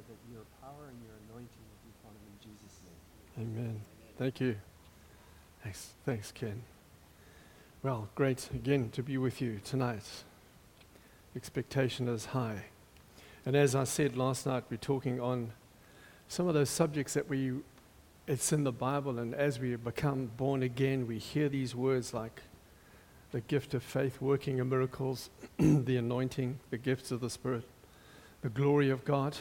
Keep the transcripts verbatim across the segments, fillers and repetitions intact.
that your power and your anointing will be upon them in Jesus' name. Amen. Thank you. Thanks, thanks, Ken. Well, great again to be with you tonight. Expectation is high. And as I said last night, we're talking on some of those subjects that we, it's in the Bible, and as we become born again, we hear these words like the gift of faith, working of miracles, the anointing, the gifts of the Spirit, the glory of God.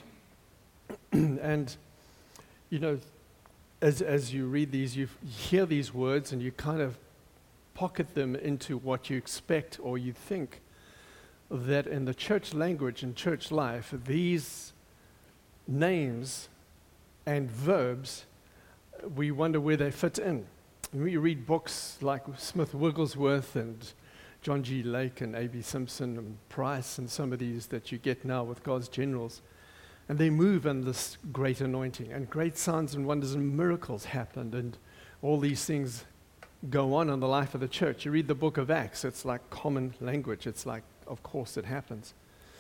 And, you know, as as you read these, you hear these words and you kind of pocket them into what you expect or you think that in the church language and church life, these names and verbs, we wonder where they fit in. When we read books like Smith Wigglesworth and John G. Lake and A B Simpson and Price and some of these that you get now with God's generals, and they move in this great anointing, and great signs and wonders and miracles happened, and all these things go on in the life of the church. You read the book of Acts, it's like common language. It's like, of course it happens.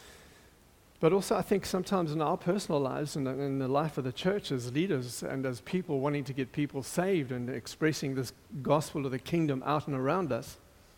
But also I think sometimes in our personal lives and in the life of the church as leaders and as people wanting to get people saved and expressing this gospel of the kingdom out and around us,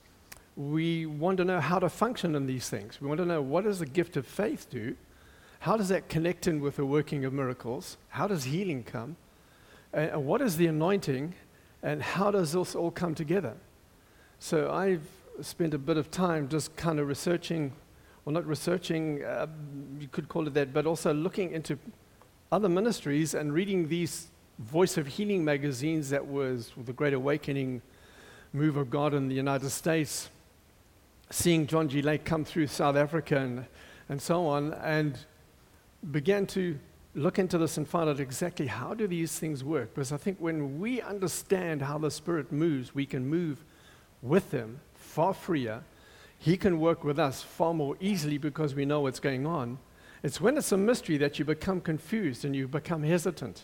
we want to know how to function in these things. We want to know, what does the gift of faith do? How does that connect in with the working of miracles? How does healing come? And what is the anointing? And how does this all come together? So I've spent a bit of time just kind of researching, well, not researching, uh, you could call it that, but also looking into other ministries and reading these Voice of Healing magazines that was the Great Awakening move of God in the United States, seeing John G. Lake come through South Africa and, and so on, and began to look into this and find out exactly how do these things work. Because I think when we understand how the Spirit moves, we can move with Him far freer. He can work with us far more easily because we know what's going on. It's when it's a mystery that you become confused and you become hesitant.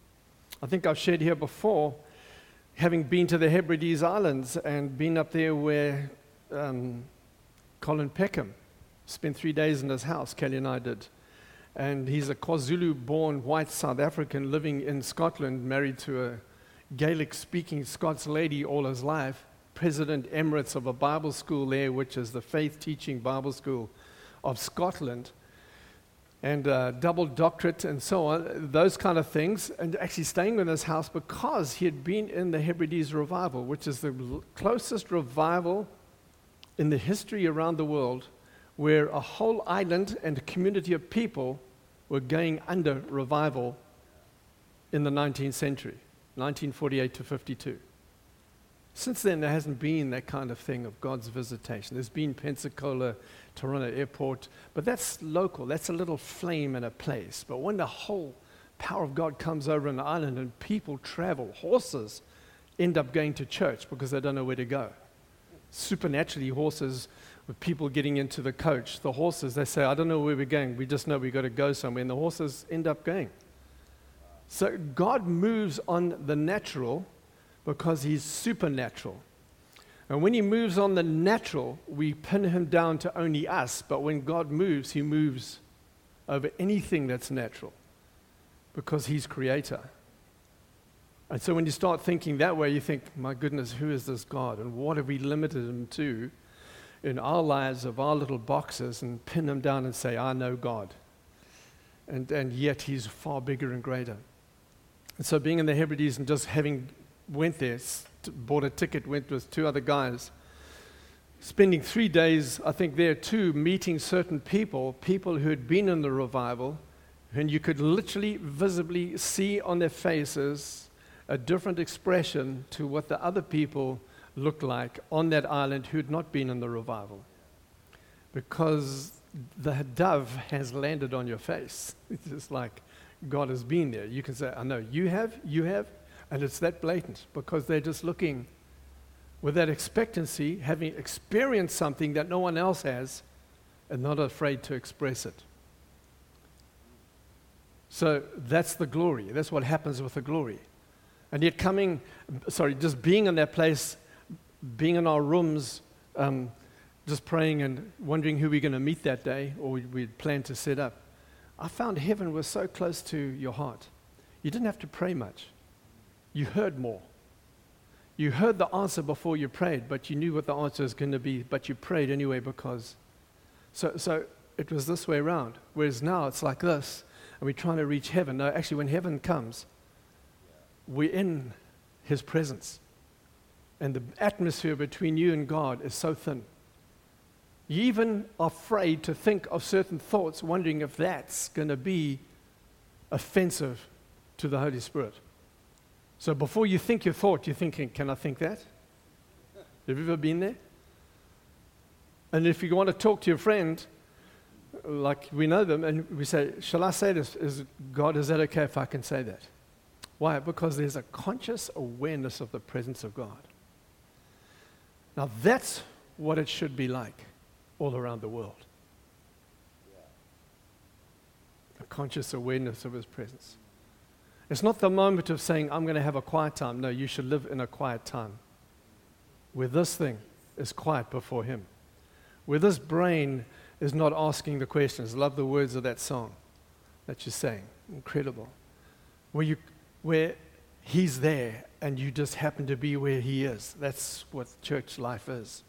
I think I've shared here before, having been to the Hebrides Islands and been up there where um, Colin Peckham spent three days in his house, Kelly and I did. And he's a KwaZulu-born white South African living in Scotland, married to a Gaelic-speaking Scots lady all his life, president emeritus of a Bible school there, which is the faith-teaching Bible school of Scotland, and uh, double doctorate and so on, those kind of things, and actually staying in his house because he had been in the Hebrides revival, which is the l- closest revival in the history around the world, where a whole island and a community of people were going under revival in the nineteenth century, nineteen forty-eight to fifty-two. Since then, there hasn't been that kind of thing of God's visitation. There's been Pensacola, Toronto Airport, but that's local. That's a little flame in a place. But when the whole power of God comes over an island and people travel, horses end up going to church because they don't know where to go. Supernaturally, horses, with people getting into the coach, the horses, they say, I don't know where we're going, we just know we've got to go somewhere, and the horses end up going. So God moves on the natural because He's supernatural. And when He moves on the natural, we pin Him down to only us, but when God moves, He moves over anything that's natural because He's creator. And so when you start thinking that way, you think, my goodness, who is this God? And what have we limited Him to in our lives of our little boxes, and pin Him down and say, I know God. And and yet He's far bigger and greater. And so being in the Hebrides and just having went there, st- bought a ticket, went with two other guys, spending three days, I think there too, meeting certain people, people who had been in the revival, and you could literally visibly see on their faces a different expression to what the other people looked like on that island who had not been in the revival. Because the dove has landed on your face. It's just like God has been there. You can say, I know, you have, you have, and it's that blatant because they're just looking with that expectancy, having experienced something that no one else has, and not afraid to express it. So that's the glory. That's what happens with the glory. And yet coming, sorry, just being in that place, being in our rooms, um, just praying and wondering who we're going to meet that day, or we'd planned to set up. I found heaven was so close to your heart. You didn't have to pray much. You heard more. You heard the answer before you prayed, but you knew what the answer was going to be, but you prayed anyway because... So, so it was this way around, whereas now it's like this, and we're trying to reach heaven. No, actually, when heaven comes, we're in His presence, and the atmosphere between you and God is so thin. You even are afraid to think of certain thoughts, wondering if that's going to be offensive to the Holy Spirit. So before you think your thought, you're thinking, can I think that? Have you ever been there? And if you want to talk to your friend, like we know them, and we say, shall I say this? Is God, is that okay if I can say that? Why? Because there's a conscious awareness of the presence of God. Now that's what it should be like all around the world. A conscious awareness of His presence. It's not the moment of saying, I'm going to have a quiet time. No, you should live in a quiet time where this thing is quiet before Him, where this brain is not asking the questions. I love the words of that song that you're saying. Incredible. Where you, where He's there and you just happen to be where He is. That's what church life is.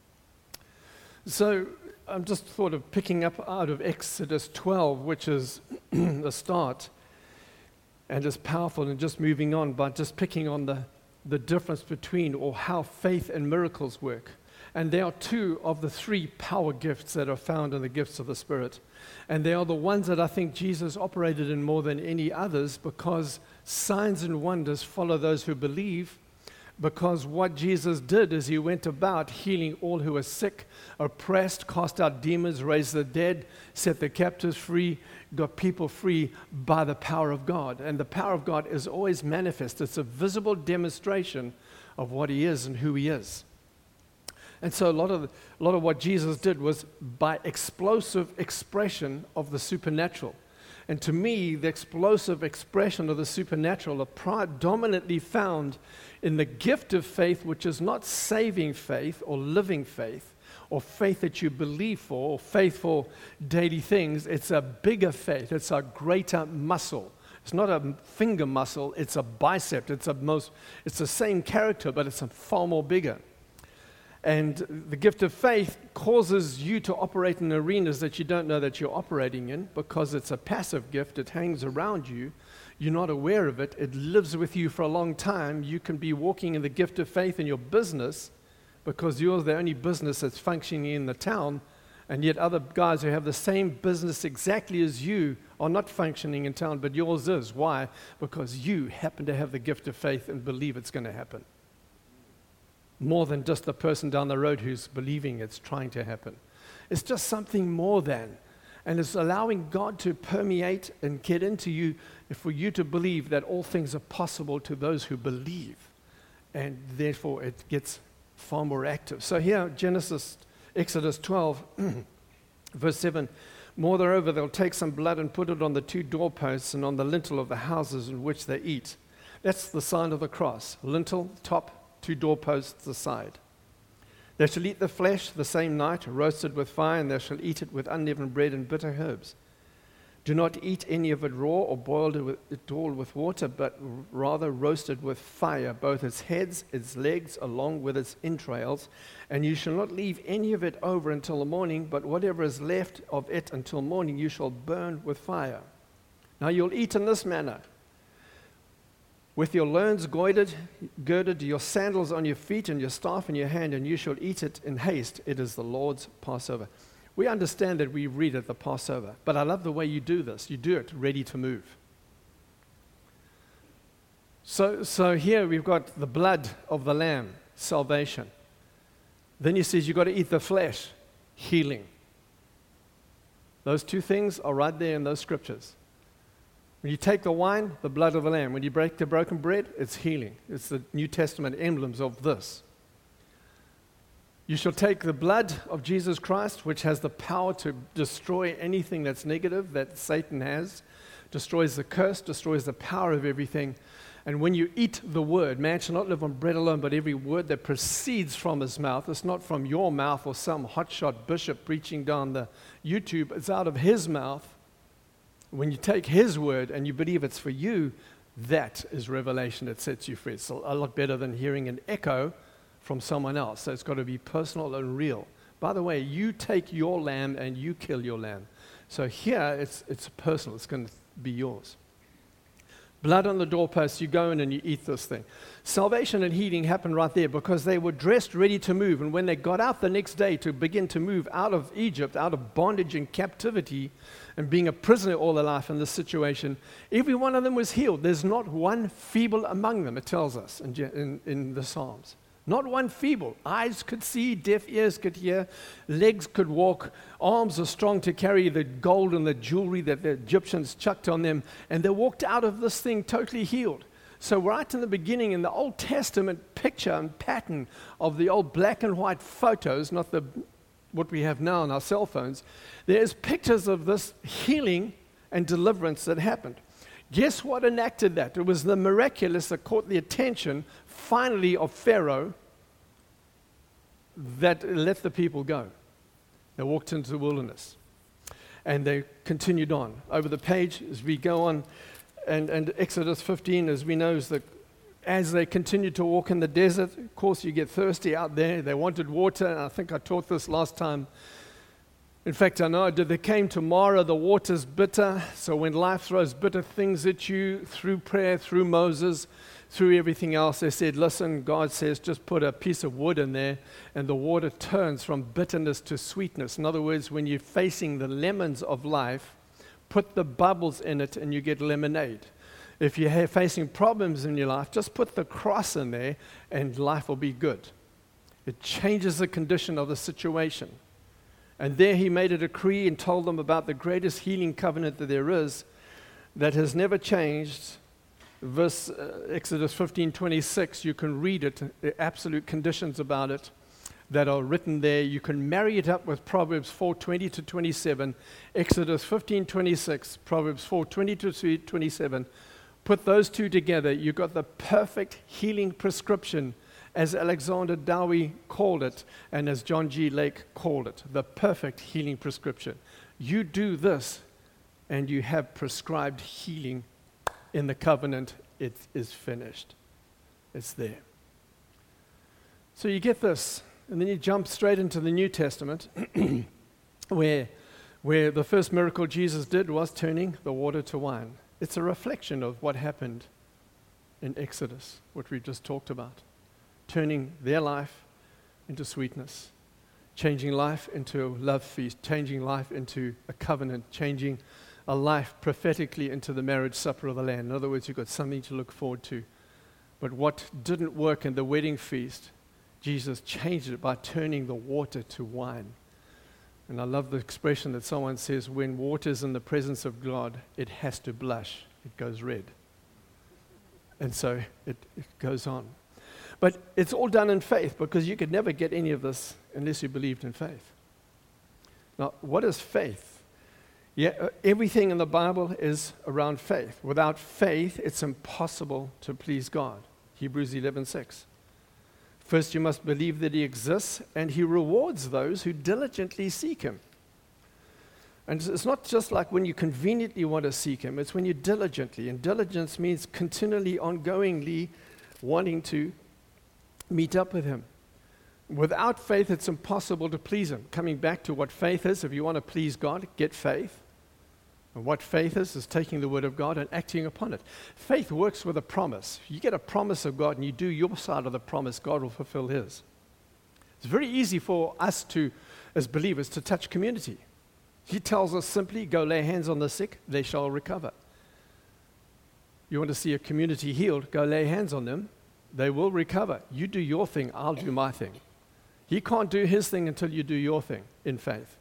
So I'm just thought of picking up out of Exodus twelve, which is the start, and is powerful, and just moving on by just picking on the, the difference between, or how faith and miracles work. And there are two of the three power gifts that are found in the gifts of the Spirit. And they are the ones that I think Jesus operated in more than any others, because signs and wonders follow those who believe. Because what Jesus did is He went about healing all who were sick, oppressed, cast out demons, raised the dead, set the captives free, got people free by the power of God. And the power of God is always manifest. It's a visible demonstration of what He is and who He is. And so a lot of, a lot of what Jesus did was by explosive expression of the supernatural. And to me, the explosive expression of the supernatural are predominantly found in the gift of faith, which is not saving faith or living faith or faith that you believe for or faith for daily things. It's a bigger faith. It's a greater muscle. It's not a finger muscle. It's a bicep. It's a most. It's the same character, but it's a far more bigger. And the gift of faith causes you to operate in arenas that you don't know that you're operating in, because it's a passive gift. It hangs around you. You're not aware of it. It lives with you for a long time. You can be walking in the gift of faith in your business because you're the only business that's functioning in the town, and yet other guys who have the same business exactly as you are not functioning in town, but yours is. Why? Because you happen to have the gift of faith and believe it's going to happen. More than just the person down the road who's believing it's trying to happen. It's just something more than. And it's allowing God to permeate and get into you for you to believe that all things are possible to those who believe. And therefore it gets far more active. So here, Genesis, Exodus twelve, verse seven, moreover, they'll take some blood and put it on the two doorposts and on the lintel of the houses in which they eat. That's the sign of the cross. Lintel, top, two doorposts aside. They shall eat the flesh the same night, roasted with fire, and they shall eat it with unleavened bread and bitter herbs. Do not eat any of it raw or boiled it all with water, but rather roasted with fire, both its heads, its legs, along with its entrails. And you shall not leave any of it over until the morning, but whatever is left of it until morning you shall burn with fire. Now you'll eat in this manner: with your loins girded, girded, your sandals on your feet, and your staff in your hand, and you shall eat it in haste. It is the Lord's Passover. We understand that we read it the Passover, but I love the way you do this. You do it ready to move. So, so here we've got the blood of the Lamb, salvation. Then he says you've got to eat the flesh, healing. Those two things are right there in those scriptures. When you take the wine, the blood of the Lamb. When you break the broken bread, it's healing. It's the New Testament emblems of this. You shall take the blood of Jesus Christ, which has the power to destroy anything that's negative that Satan has, destroys the curse, destroys the power of everything. And when you eat the word, man shall not live on bread alone, but every word that proceeds from his mouth. It's not from your mouth or some hotshot bishop preaching down the YouTube. It's out of his mouth. When you take His word and you believe it's for you, that is revelation that sets you free. It's a lot better than hearing an echo from someone else. So it's got to be personal and real. By the way, you take your lamb and you kill your lamb. So here, it's it's personal. It's going to be yours. Blood on the doorpost, you go in and you eat this thing. Salvation and healing happened right there because they were dressed ready to move. And when they got out the next day to begin to move out of Egypt, out of bondage and captivity, and being a prisoner all their life in this situation, every one of them was healed. There's not one feeble among them, it tells us in, in, in the Psalms. Not one feeble. Eyes could see, deaf ears could hear, legs could walk, arms are strong to carry the gold and the jewelry that the Egyptians chucked on them, and they walked out of this thing totally healed. So right in the beginning, in the Old Testament picture and pattern of the old black and white photos, not the what we have now on our cell phones, there's pictures of this healing and deliverance that happened. Guess what enacted that? It was the miraculous that caught the attention, finally, of Pharaoh that let the people go. They walked into the wilderness. And they continued on. Over the page, as we go on, and, and Exodus fifteen, as we know, is that as they continued to walk in the desert, of course, you get thirsty out there. They wanted water, and I think I taught this last time. In fact, I know I did. They came to Mara, the water's bitter. So when life throws bitter things at you, through prayer, through Moses, through everything else, they said, listen, God says, just put a piece of wood in there, and the water turns from bitterness to sweetness. In other words, when you're facing the lemons of life, put the bubbles in it, and you get lemonade. If you're facing problems in your life, just put the cross in there, and life will be good. It changes the condition of the situation. And there he made a decree and told them about the greatest healing covenant that there is that has never changed. Verse uh, Exodus fifteen twenty-six, you can read it, the absolute conditions about it that are written there. You can marry it up with Proverbs four twenty to twenty-seven, Exodus fifteen twenty-six, Proverbs four twenty to twenty-seven. Put those two together, you've got the perfect healing prescription, as Alexander Dowie called it, and as John G. Lake called it, the perfect healing prescription. You do this, and you have prescribed healing in the covenant. It is finished. It's there. So you get this, and then you jump straight into the New Testament, where, where the first miracle Jesus did was turning the water to wine. It's a reflection of what happened in Exodus, what we just talked about. Turning their life into sweetness, changing life into a love feast, changing life into a covenant, changing a life prophetically into the marriage supper of the Lamb. In other words, you've got something to look forward to. But what didn't work in the wedding feast, Jesus changed it by turning the water to wine. And I love the expression that someone says, when water is in the presence of God, it has to blush. It goes red. And so it, it goes on. But it's all done in faith, because you could never get any of this unless you believed in faith. Now, what is faith? Yeah, uh, everything in the Bible is around faith. Without faith, it's impossible to please God. Hebrews eleven six. First, you must believe that He exists, and He rewards those who diligently seek Him. And it's not just like when you conveniently want to seek Him, it's when you diligently. And diligence means continually, ongoingly wanting to meet up with Him. Without faith, it's impossible to please Him. Coming back to what faith is, if you want to please God, get faith. And what faith is, is taking the word of God and acting upon it. Faith works with a promise. You get a promise of God and you do your side of the promise, God will fulfill His. It's very easy for us to, as believers, to touch community. He tells us simply, go lay hands on the sick, they shall recover. You want to see a community healed, go lay hands on them, they will recover. You do your thing, I'll do my thing. He can't do his thing until you do your thing in faith.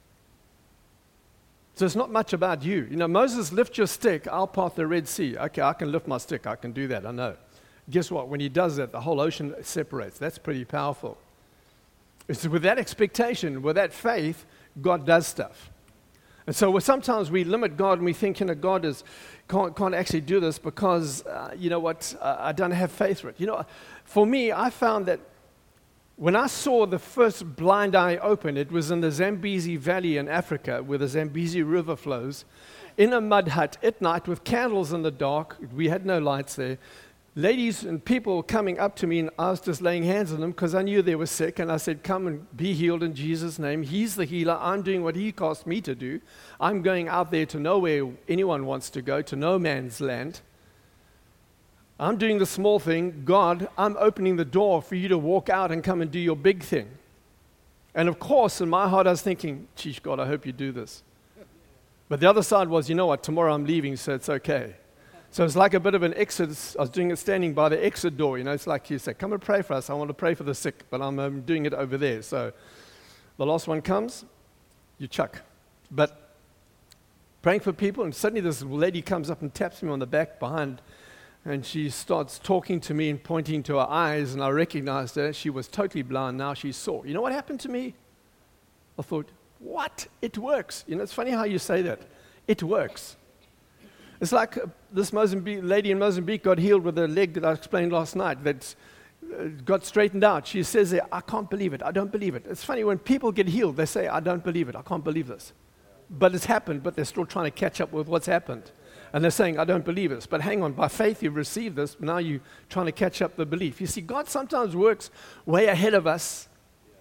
So it's not much about you. You know, Moses, lift your stick, I'll part the Red Sea. Okay, I can lift my stick, I can do that, I know. Guess what? When he does that, the whole ocean separates. That's pretty powerful. It's with that expectation, with that faith, God does stuff. And so sometimes we limit God and we think, you know, God is, can't, can't actually do this because, uh, you know what, uh, I don't have faith for it. You know, for me, I found that when I saw the first blind eye open, it was in the Zambezi Valley in Africa, where the Zambezi River flows. in a mud hut at night with candles in the dark. We had no lights there. Ladies and people were coming up to me, and I was just laying hands on them because I knew they were sick. And I said, come and be healed in Jesus' name. He's the healer. I'm doing what he asked me to do. I'm going out there to nowhere anyone wants to go, to no man's land. I'm doing the small thing. God, I'm opening the door for you to walk out and come and do your big thing. And of course, in my heart, I was thinking, geez, God, I hope you do this. But the other side was, you know what, tomorrow I'm leaving, so it's okay. So it's like a bit of an exit. I was doing it standing by the exit door. You know, it's like you say, come and pray for us. I want to pray for the sick, but I'm um, doing it over there. So the last one comes, you chuck. But praying for people, and suddenly this lady comes up and taps me on the back behind, and she starts talking to me and pointing to her eyes, and I recognized her. She was totally blind. Now she saw. You know what happened to me? I thought, what? It works. You know, it's funny how you say that. It works. It's like uh, this Mozambique lady in Mozambique got healed with a leg that I explained last night that uh, got straightened out. She says, there, I can't believe it. I don't believe it. It's funny, when people get healed, they say, I don't believe it. I can't believe this. But it's happened, but they're still trying to catch up with what's happened. And they're saying, I don't believe this. But hang on, by faith you've received this. Now you're trying to catch up the belief. You see, God sometimes works way ahead of us.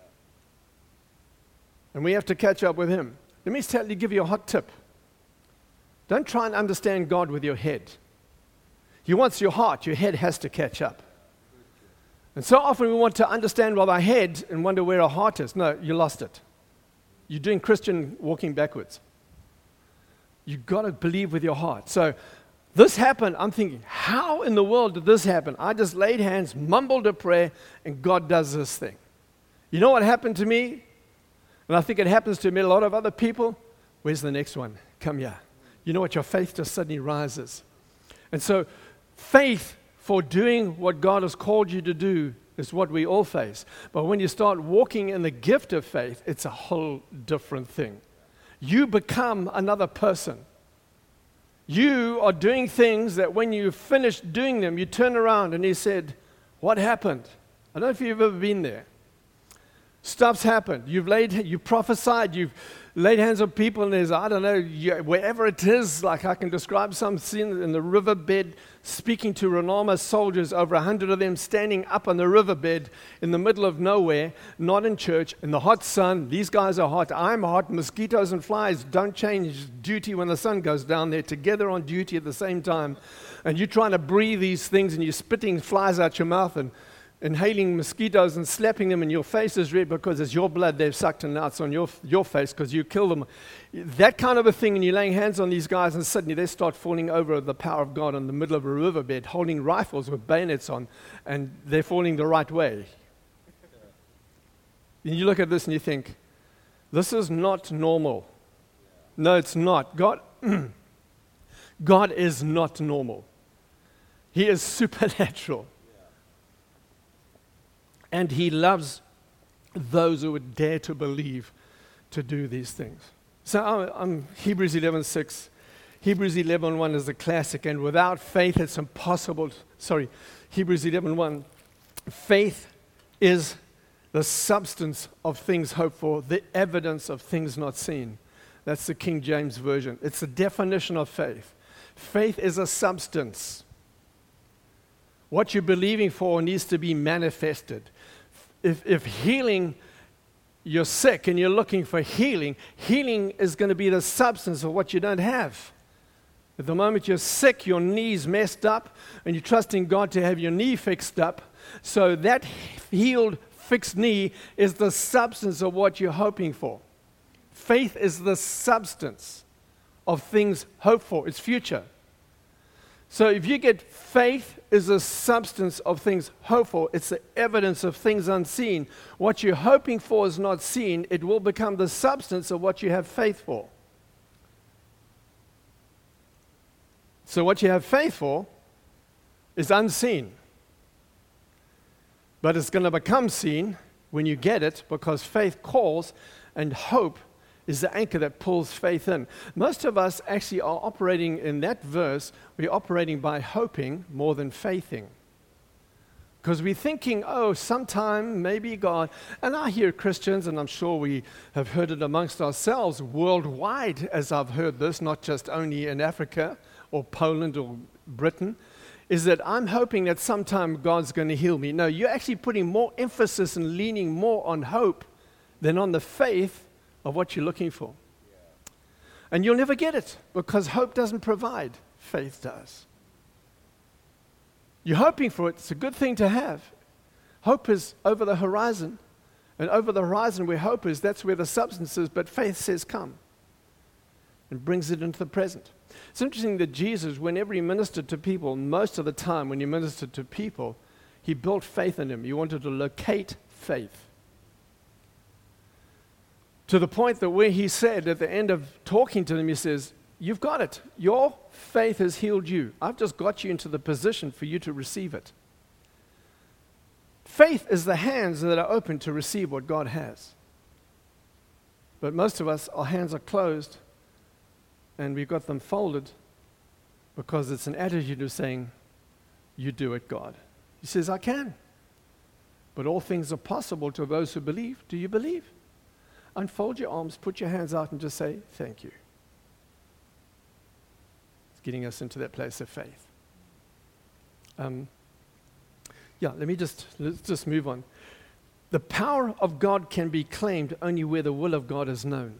And we have to catch up with him. Let me tell you, give you a hot tip. Don't try and understand God with your head. He wants your heart. Your head has to catch up. And so often we want to understand with our head and wonder where our heart is. No, you lost it. You're doing Christian walking backwards. You've got to believe with your heart. So this happened. I'm thinking, how in the world did this happen? I just laid hands, mumbled a prayer, and God does this thing. You know what happened to me? And I think it happens to me, a lot of other people. Where's the next one? Come here. You know what? Your faith just suddenly rises. And so faith for doing what God has called you to do is what we all face. But when you start walking in the gift of faith, it's a whole different thing. You become another person. You are doing things that when you finish doing them, you turn around and you said, what happened? I don't know if you've ever been there. Stuff's happened. You've laid, you prophesied, you've laid hands on people, and there's, I don't know, you, wherever it is, like I can describe some scene in the riverbed, speaking to Renama soldiers, over a hundred of them standing up on the riverbed in the middle of nowhere, not in church, in the hot sun. These guys are hot. I'm hot. Mosquitoes and flies don't change duty when the sun goes down. They're together on duty at the same time. And you're trying to breathe these things, and you're spitting flies out your mouth, and inhaling mosquitoes and slapping them, and your face is red because it's your blood they've sucked, and now it's on your, your face because you killed them. That kind of a thing, and you're laying hands on these guys, and suddenly they start falling over the power of God in the middle of a riverbed, holding rifles with bayonets on, and they're falling the right way. And you look at this and you think, this is not normal. No, it's not. God, God is not normal. He is supernatural. And he loves those who would dare to believe to do these things. So I'm, I'm Hebrews eleven six. Hebrews eleven one is a classic, and without faith it's impossible. Sorry, Hebrews eleven one. Faith is the substance of things hoped for, the evidence of things not seen. That's the King James Version. It's the definition of faith. Faith is a substance. What you're believing for needs to be manifested. If, if healing, you're sick and you're looking for healing, healing is going to be the substance of what you don't have. At the moment you're sick, your knee's messed up, and you're trusting God to have your knee fixed up. So that healed, fixed knee is the substance of what you're hoping for. Faith is the substance of things hoped for. It's future. So if you get faith is the substance of things hoped for, it's the evidence of things unseen. What you're hoping for is not seen. It will become the substance of what you have faith for. So what you have faith for is unseen. But it's going to become seen when you get it, because faith calls, and hope is the anchor that pulls faith in. Most of us actually are operating in that verse, we're operating by hoping more than faithing. Because we're thinking, oh, sometime, maybe God. And I hear Christians, and I'm sure we have heard it amongst ourselves worldwide, as I've heard this, not just only in Africa or Poland or Britain, is that I'm hoping that sometime God's going to heal me. No, you're actually putting more emphasis and leaning more on hope than on the faith of what you're looking for. And you'll never get it, because hope doesn't provide, faith does. You're hoping for it. It's a good thing to have. Hope is over the horizon. And over the horizon where hope is, that's where the substance is. But faith says, come. And brings it into the present. It's interesting that Jesus, whenever he ministered to people, most of the time when he ministered to people, he built faith in them. He wanted to locate faith. To the point that where he said at the end of talking to them, he says, you've got it. Your faith has healed you. I've just got you into the position for you to receive it. Faith is the hands that are open to receive what God has. But most of us, our hands are closed and we've got them folded because it's an attitude of saying, you do it, God. He says, I can. But all things are possible to those who believe. Do you believe? Unfold your arms, put your hands out and just say, thank you. Getting us into that place of faith. Um, yeah, let me just let's just move on. The power of God can be claimed only where the will of God is known.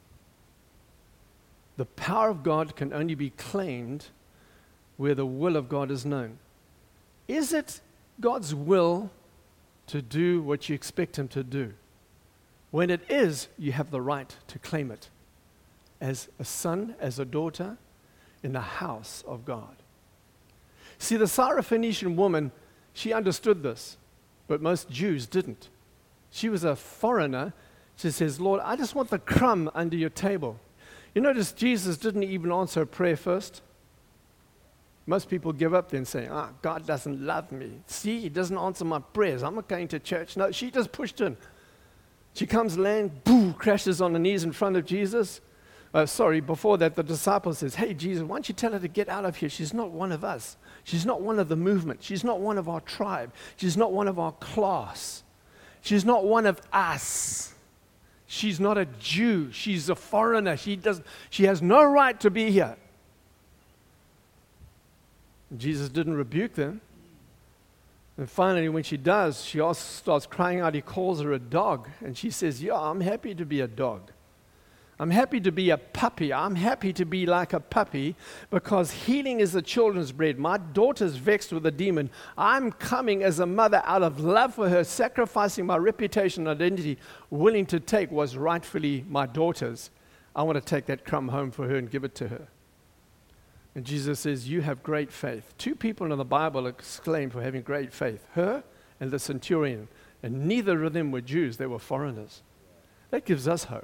The power of God can only be claimed where the will of God is known. Is it God's will to do what you expect him to do? When it is, you have the right to claim it as a son, as a daughter, in the house of God. See, the Syrophoenician woman, she understood this, but most Jews didn't. She was a foreigner. She says, Lord, I just want the crumb under your table. You notice Jesus didn't even answer a prayer first. Most people give up then saying, ah, God doesn't love me. See, he doesn't answer my prayers. I'm not going to church. No, she just pushed in. She comes land, boo, crashes on her knees in front of Jesus. Uh, sorry, before that, the disciple says, hey, Jesus, why don't you tell her to get out of here? She's not one of us. She's not one of the movement. She's not one of our tribe. She's not one of our class. She's not one of us. She's not a Jew. She's a foreigner. She does, she has no right to be here. And Jesus didn't rebuke them. And finally, when she does, she also starts crying out. He calls her a dog. And she says, yeah, I'm happy to be a dog. I'm happy to be a puppy. I'm happy to be like a puppy because healing is the children's bread. My daughter's vexed with a demon. I'm coming as a mother out of love for her, sacrificing my reputation and identity, willing to take what's rightfully my daughter's. I want to take that crumb home for her and give it to her. And Jesus says, you have great faith. Two people in the Bible are exclaimed for having great faith, her and the centurion. And neither of them were Jews. They were foreigners. That gives us hope.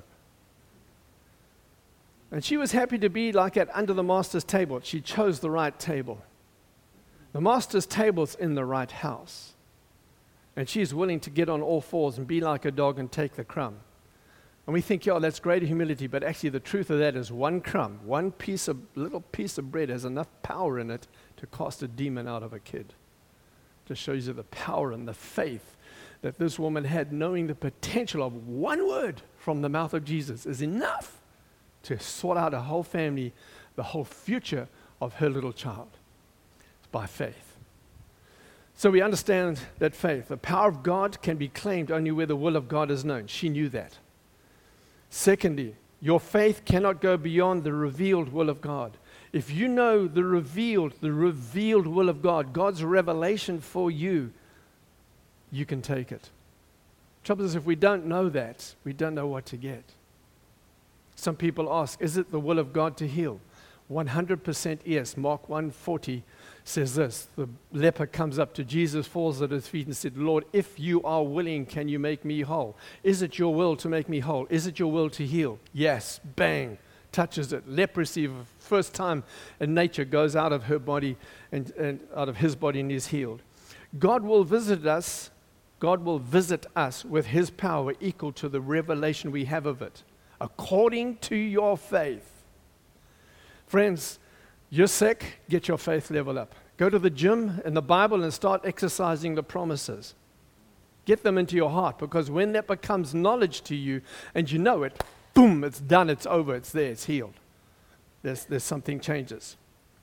And she was happy to be like that under the master's table. She chose the right table. The master's table's in the right house. And she's willing to get on all fours and be like a dog and take the crumb. And we think, yeah, that's great humility, but actually the truth of that is one crumb, one piece of little piece of bread has enough power in it to cast a demon out of a kid. Just shows you the power and the faith that this woman had, knowing the potential of one word from the mouth of Jesus is enough to sort out a whole family, the whole future of her little child. It's by faith. So we understand that faith, the power of God can be claimed only where the will of God is known. She knew that. Secondly, your faith cannot go beyond the revealed will of God. If you know the revealed, the revealed will of God, God's revelation for you, you can take it. Trouble is, if we don't know that, we don't know what to get. Some people ask, is it the will of God to heal? one hundred percent yes. Mark one forty says this. The leper comes up to Jesus, falls at his feet and said, Lord, if you are willing, can you make me whole? Is it your will to make me whole? Is it your will to heal? Yes. Bang. Touches it. Leprosy, for the first time in nature, goes out of her body and, and out of his body and is healed. God will visit us. God will visit us with his power equal to the revelation we have of it, according to your faith. Friends, you're sick, get your faith level up. Go to the gym and the Bible and start exercising the promises. Get them into your heart, because when that becomes knowledge to you and you know it, boom, it's done, it's over, it's there, it's healed. There's, there's something changes.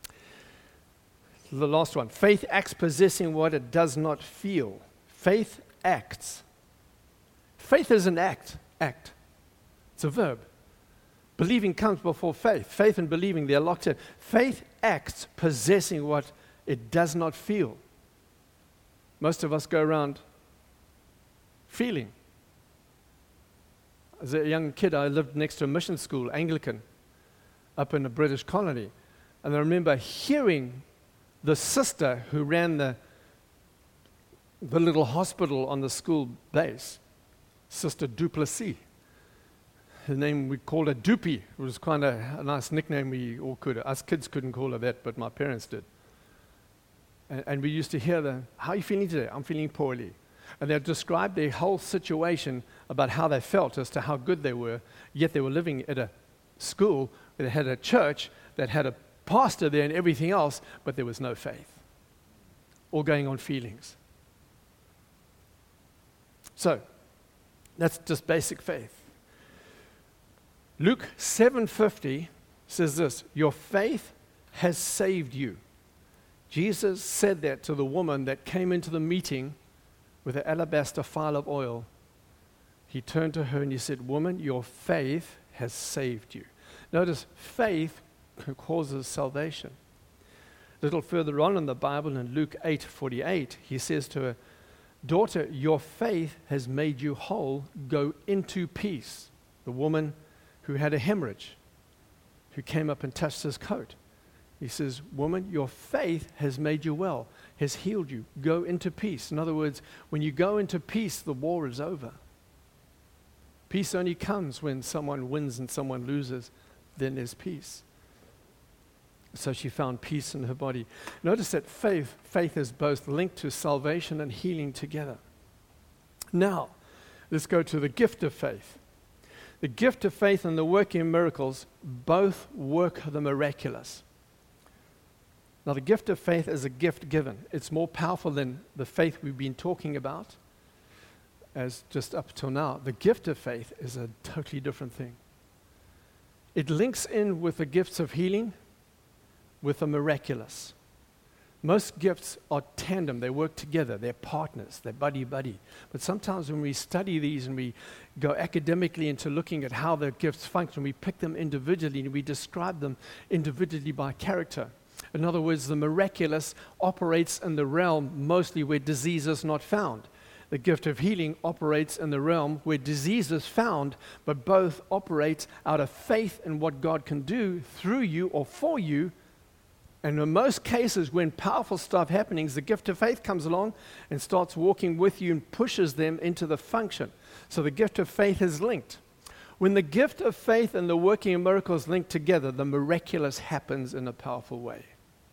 The last one, faith acts possessing what it does not feel. Faith acts. Faith is an act. Act. It's a verb. Believing comes before faith. Faith and believing, they're locked in. Faith acts possessing what it does not feel. Most of us go around feeling. As a young kid, I lived next to a mission school, Anglican, up in the British colony. And I remember hearing the sister who ran the, the little hospital on the school base, Sister Duplessis. Her name, we called her Doopy. It was kind of a nice nickname we all could. Us kids couldn't call her that, but my parents did. And, and we used to hear them, how are you feeling today? I'm feeling poorly. And they described their whole situation about how they felt as to how good they were, yet they were living at a school that had a church that had a pastor there and everything else, but there was no faith. All going on feelings. So, that's just basic faith. Luke seven fifty says this, your faith has saved you. Jesus said that to the woman that came into the meeting with an alabaster phial of oil. He turned to her and he said, woman, your faith has saved you. Notice, faith causes salvation. A little further on in the Bible, in Luke eight forty-eight, he says to her, daughter, your faith has made you whole. Go into peace. The woman who had a hemorrhage, who came up and touched his coat. He says, woman, your faith has made you well, has healed you. Go into peace. In other words, when you go into peace, the war is over. Peace only comes when someone wins and someone loses. Then there's peace. So she found peace in her body. Notice that faith, faith is both linked to salvation and healing together. Now, let's go to the gift of faith. The gift of faith and the working of miracles both work the miraculous. Now, the gift of faith is a gift given. It's more powerful than the faith we've been talking about, as just up till now. The gift of faith is a totally different thing. It links in with the gifts of healing, with the miraculous. Most gifts are tandem. They work together. They're partners. They're buddy-buddy. But sometimes when we study these and we go academically into looking at how the gifts function, we pick them individually and we describe them individually by character. In other words, the miraculous operates in the realm mostly where disease is not found. The gift of healing operates in the realm where disease is found, but both operate out of faith in what God can do through you or for you. And in most cases, when powerful stuff happenings, the gift of faith comes along and starts walking with you and pushes them into the function. So the gift of faith is linked. When the gift of faith and the working of miracles link together, the miraculous happens in a powerful way.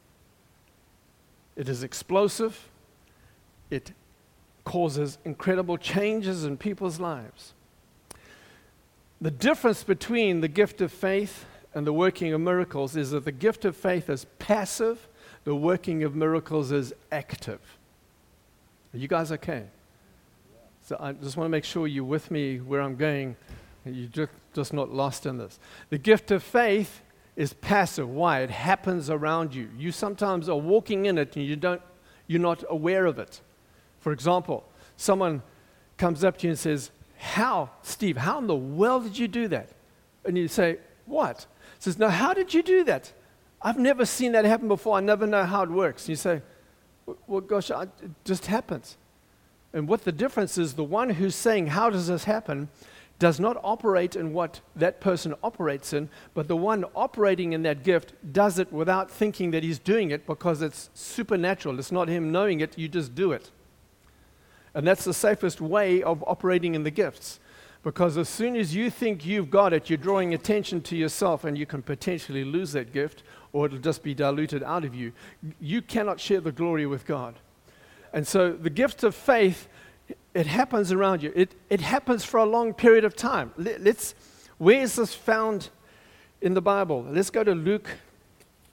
It is explosive. It causes incredible changes in people's lives. The difference between the gift of faith and the working of miracles is that the gift of faith is passive, the working of miracles is active. Are you guys okay? So I just want to make sure you're with me where I'm going, and you're just, just not lost in this. The gift of faith is passive. Why? It happens around you. You sometimes are walking in it and you don't, you're not aware of it. For example, someone comes up to you and says, how, Steve, how in the world did you do that? And you say, what? He says, no, how did you do that? I've never seen that happen before. I never know how it works. And you say, well, gosh, it just happens. And what the difference is, the one who's saying, how does this happen, does not operate in what that person operates in, but the one operating in that gift does it without thinking that he's doing it because it's supernatural. It's not him knowing it, you just do it. And that's the safest way of operating in the gifts. Because as soon as you think you've got it, you're drawing attention to yourself and you can potentially lose that gift or it'll just be diluted out of you. You cannot share the glory with God. And so the gift of faith, it happens around you. It, it happens for a long period of time. Let, let's, where is this found in the Bible? Let's go to Luke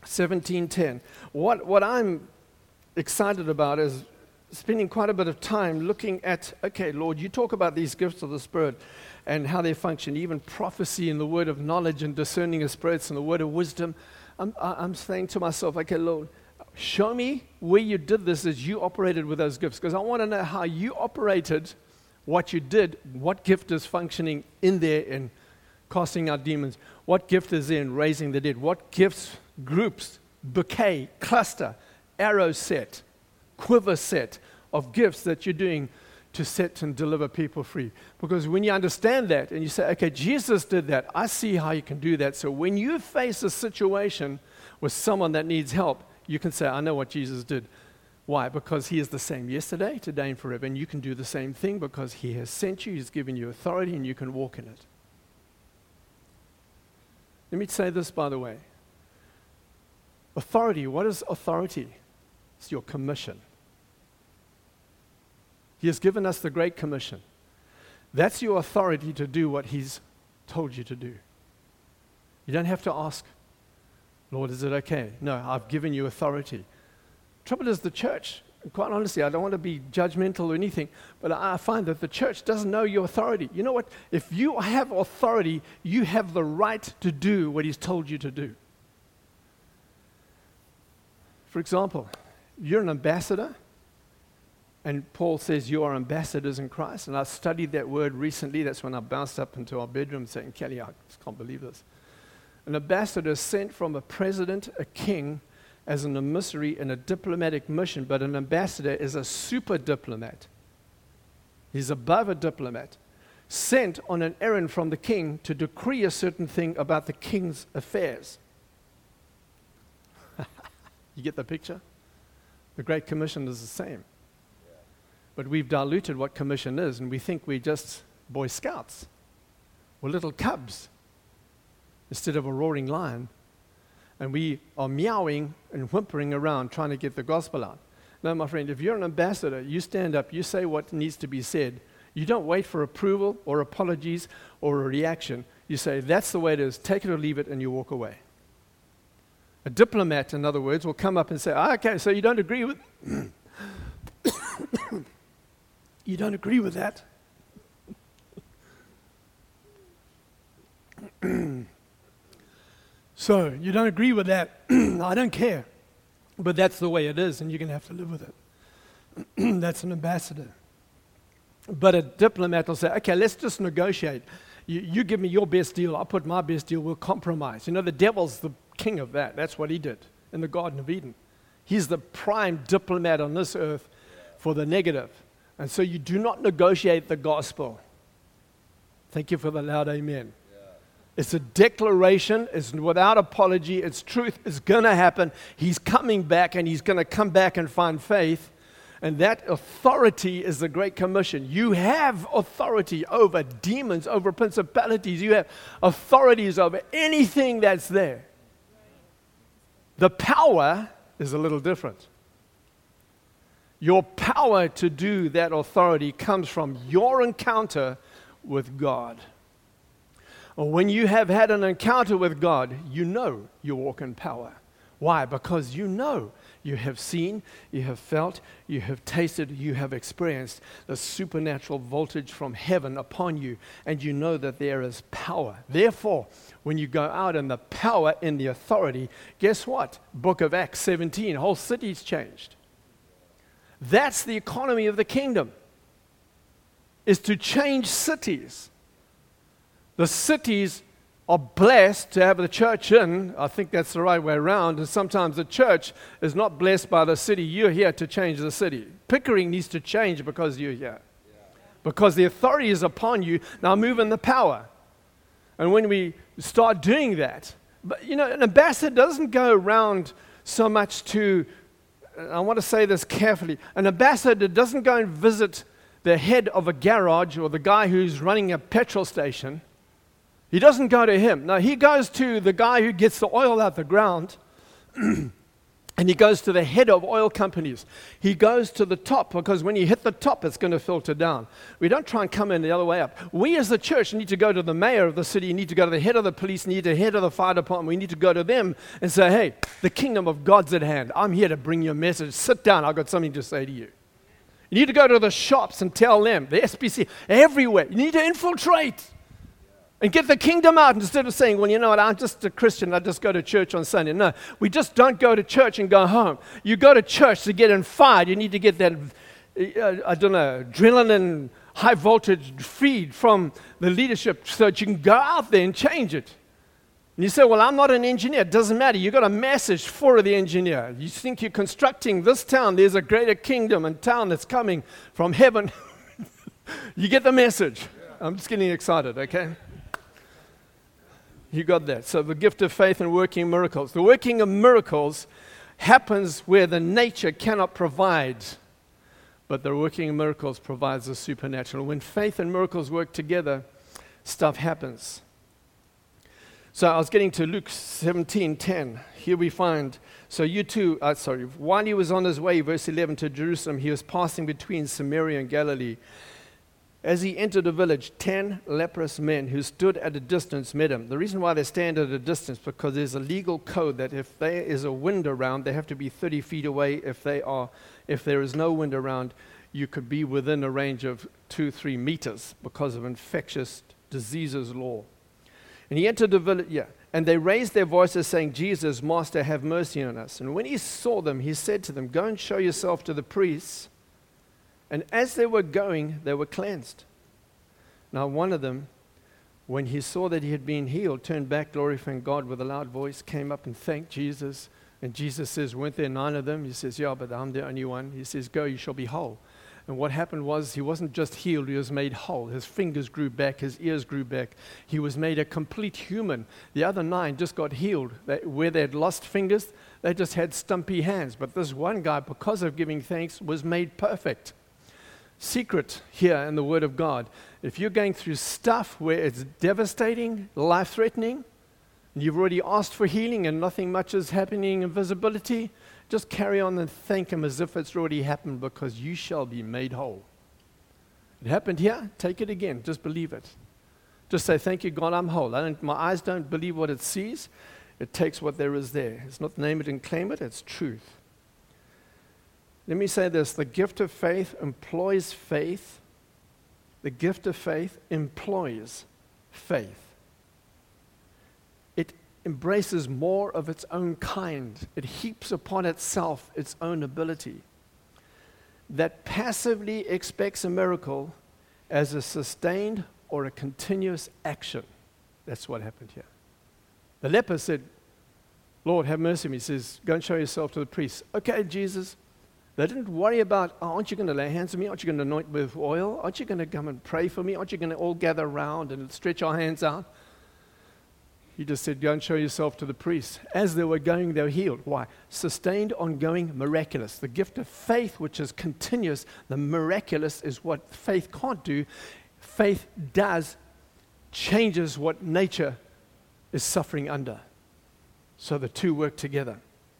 seventeen ten. What, what I'm excited about is spending quite a bit of time looking at, okay, Lord, you talk about these gifts of the Spirit and how they function, even prophecy and the word of knowledge and discerning of spirits and the word of wisdom. I'm, I'm saying to myself, okay, Lord, show me where you did this as you operated with those gifts, because I want to know how you operated what you did, what gift is functioning in there in casting out demons, what gift is there in raising the dead, what gifts, groups, bouquet, cluster, arrow set, quiver set of gifts that you're doing to set and deliver people free. Because when you understand that and you say, okay, Jesus did that, I see how you can do that. So when you face a situation with someone that needs help, you can say, I know what Jesus did. Why? Because he is the same yesterday, today, and forever. And you can do the same thing because he has sent you, he's given you authority, and you can walk in it. Let me say this, by the way. Authority, what is authority? It's your commission. He has given us the Great Commission. That's your authority to do what he's told you to do. You don't have to ask, Lord, is it okay? No, I've given you authority. Trouble is the church, quite honestly, I don't want to be judgmental or anything, but I find that the church doesn't know your authority. You know what? If you have authority, you have the right to do what he's told you to do. For example, you're an ambassador, and Paul says you are ambassadors in Christ, and I studied that word recently. That's when I bounced up into our bedroom saying, Kelly, I just can't believe this. An ambassador is sent from a president, a king, as an emissary in a diplomatic mission, but an ambassador is a super diplomat. He's above a diplomat, sent on an errand from the king to decree a certain thing about the king's affairs. You get the picture? The Great Commission is the same. But we've diluted what commission is, and we think we're just Boy Scouts. We're little cubs instead of a roaring lion. And we are meowing and whimpering around trying to get the gospel out. No, my friend, if you're an ambassador, you stand up, you say what needs to be said. You don't wait for approval or apologies or a reaction. You say, that's the way it is, take it or leave it, and you walk away. A diplomat, in other words, will come up and say, ah, okay, so you don't agree with... You don't agree with that? So, you don't agree with that? I don't care. But that's the way it is, and you're going to have to live with it. That's an ambassador. But a diplomat will say, okay, let's just negotiate. You, you give me your best deal, I'll put my best deal, we'll compromise. You know, the devil's the king of that. That's what he did in the Garden of Eden. He's the prime diplomat on this earth for the negative. And so you do not negotiate the gospel. Thank you for the loud amen. Yeah. It's a declaration. It's without apology. It's truth. It's going to happen. He's coming back, and he's going to come back and find faith. And that authority is the Great Commission. You have authority over demons, over principalities. You have authorities over anything that's there. The power is a little different. Your power to do that authority comes from your encounter with God. When you have had an encounter with God, you know you walk in power. Why? Because you know you have seen, you have felt, you have tasted, you have experienced the supernatural voltage from heaven upon you, and you know that there is power. Therefore, when you go out in the power, in the authority, guess what? Book of Acts seventeen, whole city's changed. That's the economy of the kingdom, is to change cities. The cities are blessed to have the church in. I think that's the right way around. And sometimes the church is not blessed by the city. You're here to change the city. Pickering needs to change because you're here. Yeah. Because the authority is upon you. Now move in the power. And when we start doing that, but you know, an ambassador doesn't go around so much to... I want to say this carefully. An ambassador doesn't go and visit the head of a garage or the guy who's running a petrol station. He doesn't go to him. No, he goes to the guy who gets the oil out the ground, and And he goes to the head of oil companies. He goes to the top, because when you hit the top, it's going to filter down. We don't try and come in the other way up. We as the church need to go to the mayor of the city, need to go to the head of the police, need to head of the fire department. We need to go to them and say, hey, the kingdom of God's at hand. I'm here to bring you a message. Sit down. I've got something to say to you. You need to go to the shops and tell them, the S P C, everywhere. You need to infiltrate. And get the kingdom out instead of saying, well, you know what, I'm just a Christian, I just go to church on Sunday. No, we just don't go to church and go home. You go to church to get in fire. You need to get that, uh, I don't know, adrenaline, high voltage feed from the leadership so that you can go out there and change it. And you say, well, I'm not an engineer. It doesn't matter. You've got a message for the engineer. You think you're constructing this town. There's a greater kingdom and town that's coming from heaven. You get the message. I'm just getting excited, okay? You got that. So the gift of faith and working miracles. The working of miracles happens where the nature cannot provide, but the working of miracles provides the supernatural. When faith and miracles work together, stuff happens. So I was getting to Luke seventeen ten. Here we find, so you too, uh, sorry, while he was on his way, verse eleven, to Jerusalem, he was passing between Samaria and Galilee. As he entered a village, ten leprous men who stood at a distance met him. The reason why they stand at a distance, because there's a legal code that if there is a wind around, they have to be thirty feet away. If they are, if there is no wind around, you could be within a range of two, three meters because of infectious diseases law. And he entered the village, yeah, and they raised their voices saying, Jesus, Master, have mercy on us. And when he saw them, he said to them, go and show yourself to the priests. And as they were going, they were cleansed. Now one of them, when he saw that he had been healed, turned back glorifying God with a loud voice, came up and thanked Jesus. And Jesus says, weren't there nine of them? He says, yeah, but I'm the only one. He says, go, you shall be whole. And what happened was he wasn't just healed, he was made whole. His fingers grew back, his ears grew back. He was made a complete human. The other nine just got healed. They, where they had lost fingers, they just had stumpy hands. But this one guy, because of giving thanks, was made perfect. Secret here in the Word of God. If you're going through stuff where it's devastating, life-threatening, and you've already asked for healing and nothing much is happening in visibility, just carry on and thank Him as if it's already happened, because you shall be made whole. It happened here, take it again, just believe it. Just say, thank you, God, I'm whole. I don't, my eyes don't believe what it sees. It takes what there is there. It's not name it and claim it, it's truth. Let me say this, the gift of faith employs faith. The gift of faith employs faith. It embraces more of its own kind. It heaps upon itself its own ability. That passively expects a miracle as a sustained or a continuous action. That's what happened here. The leper said, Lord, have mercy on me. He says, go and show yourself to the priest. Okay, Jesus. They didn't worry about, oh, aren't you going to lay hands on me? Aren't you going to anoint with oil? Aren't you going to come and pray for me? Aren't you going to all gather around and stretch our hands out? He just said, go and show yourself to the priest. As they were going, they were healed. Why? Sustained, ongoing, miraculous. The gift of faith, which is continuous, the miraculous is what faith can't do. Faith does, changes what nature is suffering under. So the two work together.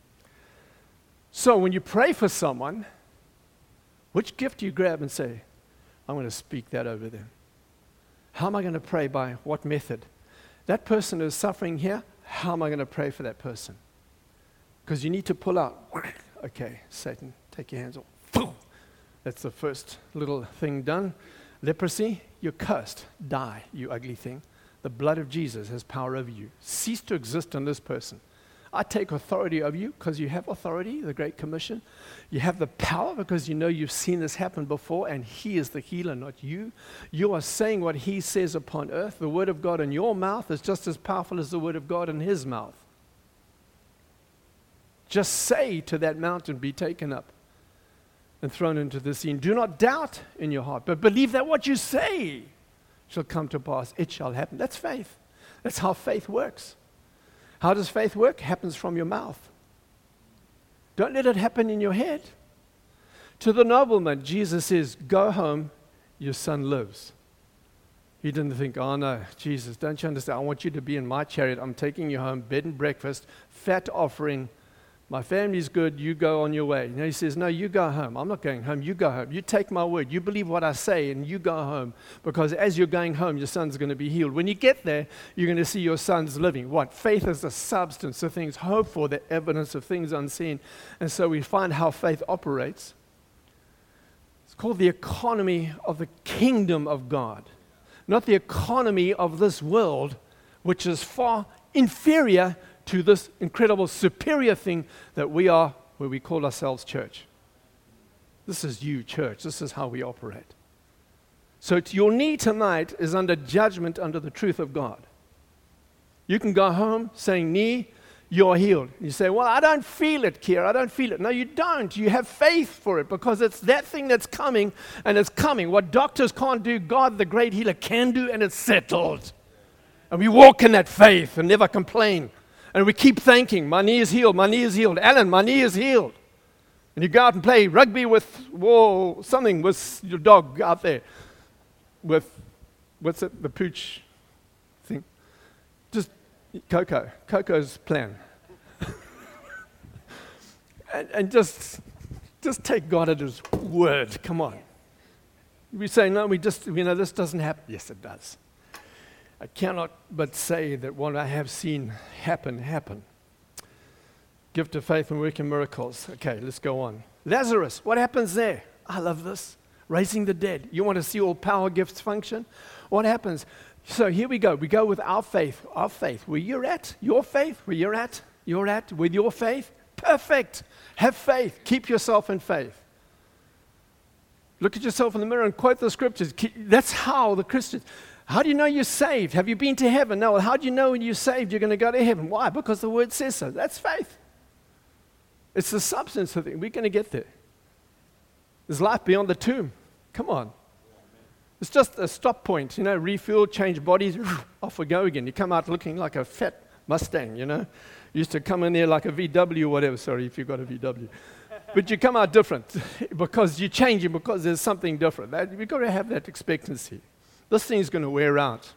So when you pray for someone, which gift do you grab and say, I'm going to speak that over them? How am I going to pray? By what method? That person is suffering here, how am I going to pray for that person? Because you need to pull out, okay, Satan, take your hands off. That's the first little thing done. Leprosy, you're cursed. Die, you ugly thing. The blood of Jesus has power over you. Cease to exist in this person. I take authority of you because you have authority, the Great Commission. You have the power because you know you've seen this happen before, and He is the healer, not you. You are saying what He says upon earth. The Word of God in your mouth is just as powerful as the Word of God in His mouth. Just say to that mountain, be taken up and thrown into the sea. And do not doubt in your heart, but believe that what you say shall come to pass. It shall happen. That's faith. That's how faith works. How does faith work? It happens from your mouth. Don't let it happen in your head. To the nobleman, Jesus says, go home, your son lives. He didn't think, oh no, Jesus, don't you understand? I want you to be in my chariot. I'm taking you home, bed and breakfast, fat offering, My family's good, you go on your way. You know, he says, no, you go home. I'm not going home, you go home. You take my word, you believe what I say, and you go home. Because as you're going home, your son's going to be healed. When you get there, you're going to see your son's living. What? Faith is the substance of things hoped for, the evidence of things unseen. And so we find how faith operates. It's called the economy of the kingdom of God, not the economy of this world, which is far inferior to this incredible superior thing that we are, where we call ourselves church. This is you, church. This is how we operate. So it's your knee tonight is under judgment under the truth of God. You can go home saying, knee, you're healed. You say, well, I don't feel it, Kier. I don't feel it. No, you don't. You have faith for it because it's that thing that's coming, and it's coming. What doctors can't do, God, the great healer, can do, and it's settled. And we walk in that faith and never complain. And we keep thanking, my knee is healed, my knee is healed. Alan, my knee is healed. And you go out and play rugby with, whoa, something with your dog out there. With, what's it, the pooch thing? Just Coco, Coco's plan. and, and just, just take God at His word, come on. We say, no, we just, you know, this doesn't happen. Yes, it does. I cannot but say that what I have seen happen, happen. Gift of faith and working miracles. Okay, let's go on. Lazarus, what happens there? I love this. Raising the dead. You want to see all power gifts function? What happens? So here we go. We go with our faith. Our faith. Where you're at, your faith. Where you're at, you're at. With your faith. Perfect. Have faith. Keep yourself in faith. Look at yourself in the mirror and quote the scriptures. That's how the Christians... How do you know you're saved? Have you been to heaven? No. How do you know when you're saved you're going to go to heaven? Why? Because the word says so. That's faith. It's the substance of it. We're going to get there. There's life beyond the tomb. Come on. It's just a stop point. You know, refuel, change bodies, off we go again. You come out looking like a fat Mustang, you know. You used to come in there like a V W or whatever. Sorry if you've got a V W. But you come out different because you're changing, because there's something different. That, we've got to have that expectancy. This thing's going to wear out.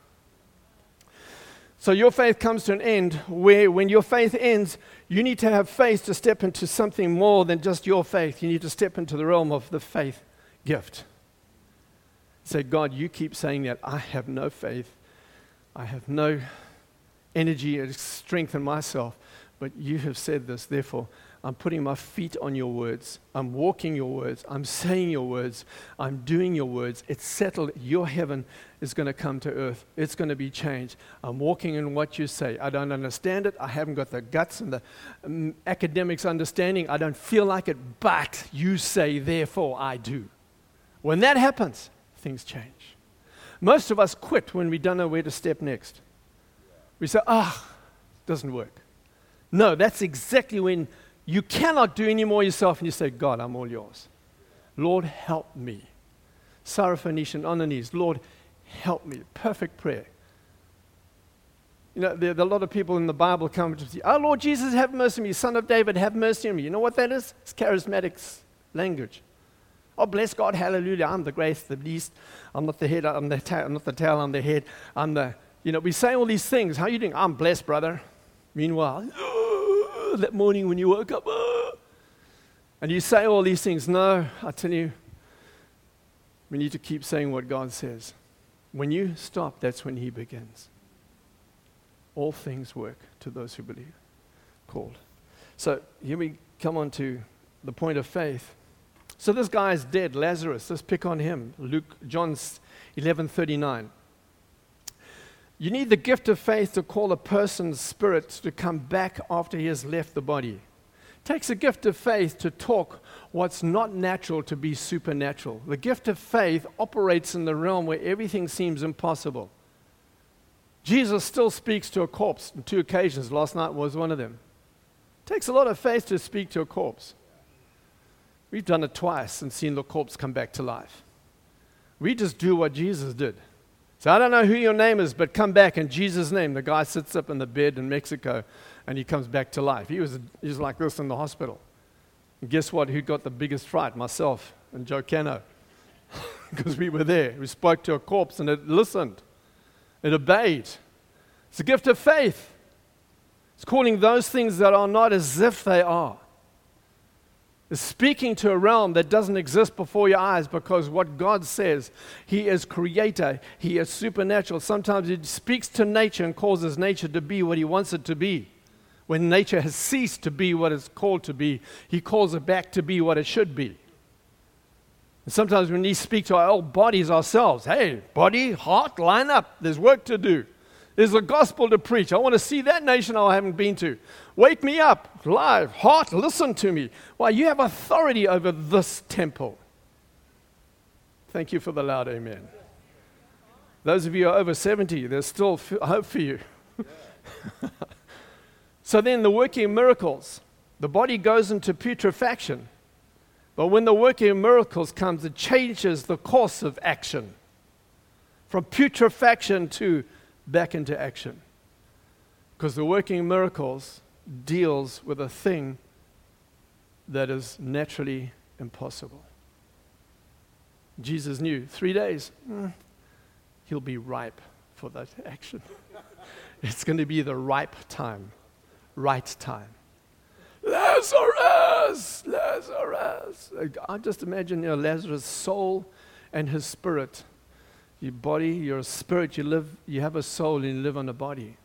So your faith comes to an end where when your faith ends, you need to have faith to step into something more than just your faith. You need to step into the realm of the faith gift. Say, God, you keep saying that. I have no faith. I have no energy or strength in myself. But you have said this, therefore, I'm putting my feet on your words. I'm walking your words. I'm saying your words. I'm doing your words. It's settled. Your heaven is going to come to earth. It's going to be changed. I'm walking in what you say. I don't understand it. I haven't got the guts and the um, academics understanding. I don't feel like it, but you say, therefore, I do. When that happens, things change. Most of us quit when we don't know where to step next. We say, ah, oh, doesn't work. No, that's exactly when you cannot do any more yourself, and you say, God, I'm all yours. Lord, help me. Syrophoenician on the knees. Lord, help me. Perfect prayer. You know, there, there are a lot of people in the Bible come to say, oh, Lord Jesus, have mercy on me. Son of David, have mercy on me. You know what that is? It's charismatic language. Oh, bless God, hallelujah. I'm the grace, the least. I'm not the head, I'm the tail, I'm not the tail, I'm the head. I'm the, you know, we say all these things. How are you doing? I'm blessed, brother. Meanwhile, that morning when you woke up, uh, and you say all these things. No, I tell you, we need to keep saying what God says. When you stop, that's when He begins. All things work to those who believe. Called. So here we come on to the point of faith. So this guy is dead, Lazarus. Let's pick on him. Luke, John eleven thirty-nine. You need the gift of faith to call a person's spirit to come back after he has left the body. It takes a gift of faith to talk what's not natural to be supernatural. The gift of faith operates in the realm where everything seems impossible. Jesus still speaks to a corpse on two occasions. Last night was one of them. It takes a lot of faith to speak to a corpse. We've done it twice and seen the corpse come back to life. We just do what Jesus did. So I don't know who your name is, but come back in Jesus' name. The guy sits up in the bed in Mexico, and he comes back to life. He was, he was like this in the hospital. And guess what? Who got the biggest fright? Myself and Joe Cano. Because we were there. We spoke to a corpse, and it listened. It obeyed. It's a gift of faith. It's calling those things that are not as if they are. is speaking to a realm that doesn't exist before your eyes, because what God says, He is creator, He is supernatural. Sometimes He speaks to nature and causes nature to be what He wants it to be. When nature has ceased to be what it's called to be, He calls it back to be what it should be. And sometimes we need to speak to our old bodies ourselves. Hey, body, heart, line up. There's work to do. There's a gospel to preach. I want to see that nation I haven't been to. Wake me up, live, heart, listen to me. Why, you have authority over this temple. Thank you for the loud amen. Those of you who are over seventy, there's still f- hope for you. So then the working miracles, the body goes into putrefaction. But when the working of miracles comes, it changes the course of action. From putrefaction to back into action. Because the working of miracles deals with a thing that is naturally impossible. Jesus knew three days, mm, he'll be ripe for that action. It's going to be the ripe time, right time. Lazarus! Lazarus! I just imagine, you know, Lazarus' soul and his spirit. Your body, your spirit, you live, you have a soul and you live on a body.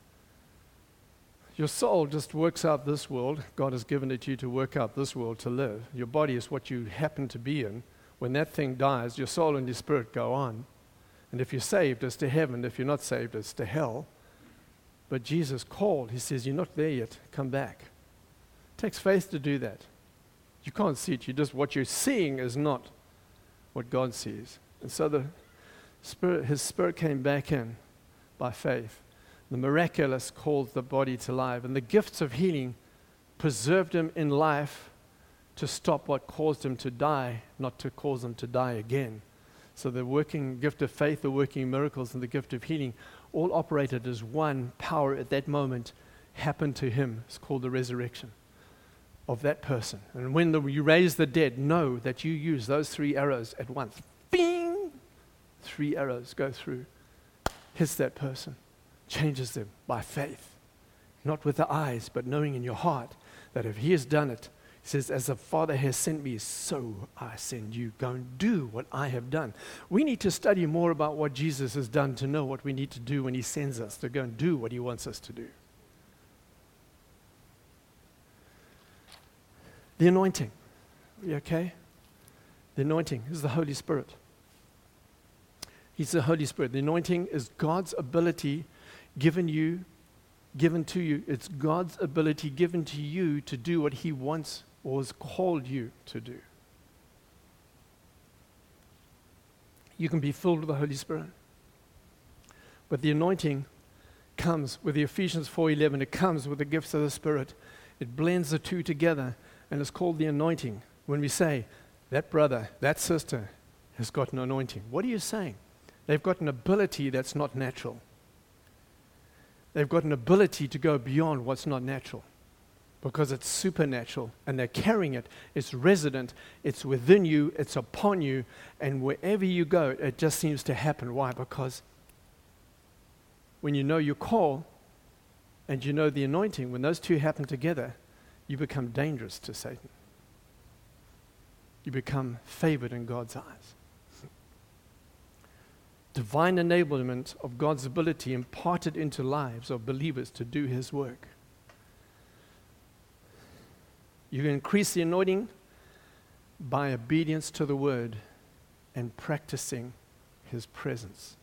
Your soul just works out this world. God has given it to you to work out this world to live. Your body is what you happen to be in. When that thing dies, your soul and your spirit go on. And if you're saved, it's to heaven. If you're not saved, it's to hell. But Jesus called. He says, you're not there yet. Come back. It takes faith to do that. You can't see it. You just, what you're seeing is not what God sees. And so the spirit, his spirit came back in by faith. The miraculous called the body to life. And the gifts of healing preserved him in life to stop what caused him to die, not to cause him to die again. So the working gift of faith, the working miracles, and the gift of healing all operated as one power at that moment happened to him. It's called the resurrection of that person. And when the, you raise the dead, know that you use those three arrows at once. Bing! Three arrows go through, hits that person, changes them by faith. Not with the eyes, but knowing in your heart that if he has done it, he says, as the Father has sent me, so I send you. Go and do what I have done. We need to study more about what Jesus has done to know what we need to do when he sends us to go and do what he wants us to do. The anointing. Are you okay? The anointing is the Holy Spirit. He's the Holy Spirit. The anointing is God's ability given you, given to you. It's God's ability given to you to do what he wants or has called you to do. You can be filled with the Holy Spirit. But the anointing comes with the Ephesians four eleven. It comes with the gifts of the Spirit. It blends the two together, and it's called the anointing. When we say, that brother, that sister has got an anointing, what are you saying? They've got an ability that's not natural. They've got an ability to go beyond what's not natural because it's supernatural, and they're carrying it. It's resident. It's within you. It's upon you. And wherever you go, it just seems to happen. Why? Because when you know your call and you know the anointing, when those two happen together, you become dangerous to Satan. You become favored in God's eyes. Divine enablement of God's ability imparted into lives of believers to do his work. You can increase the anointing by obedience to the word and practicing his presence.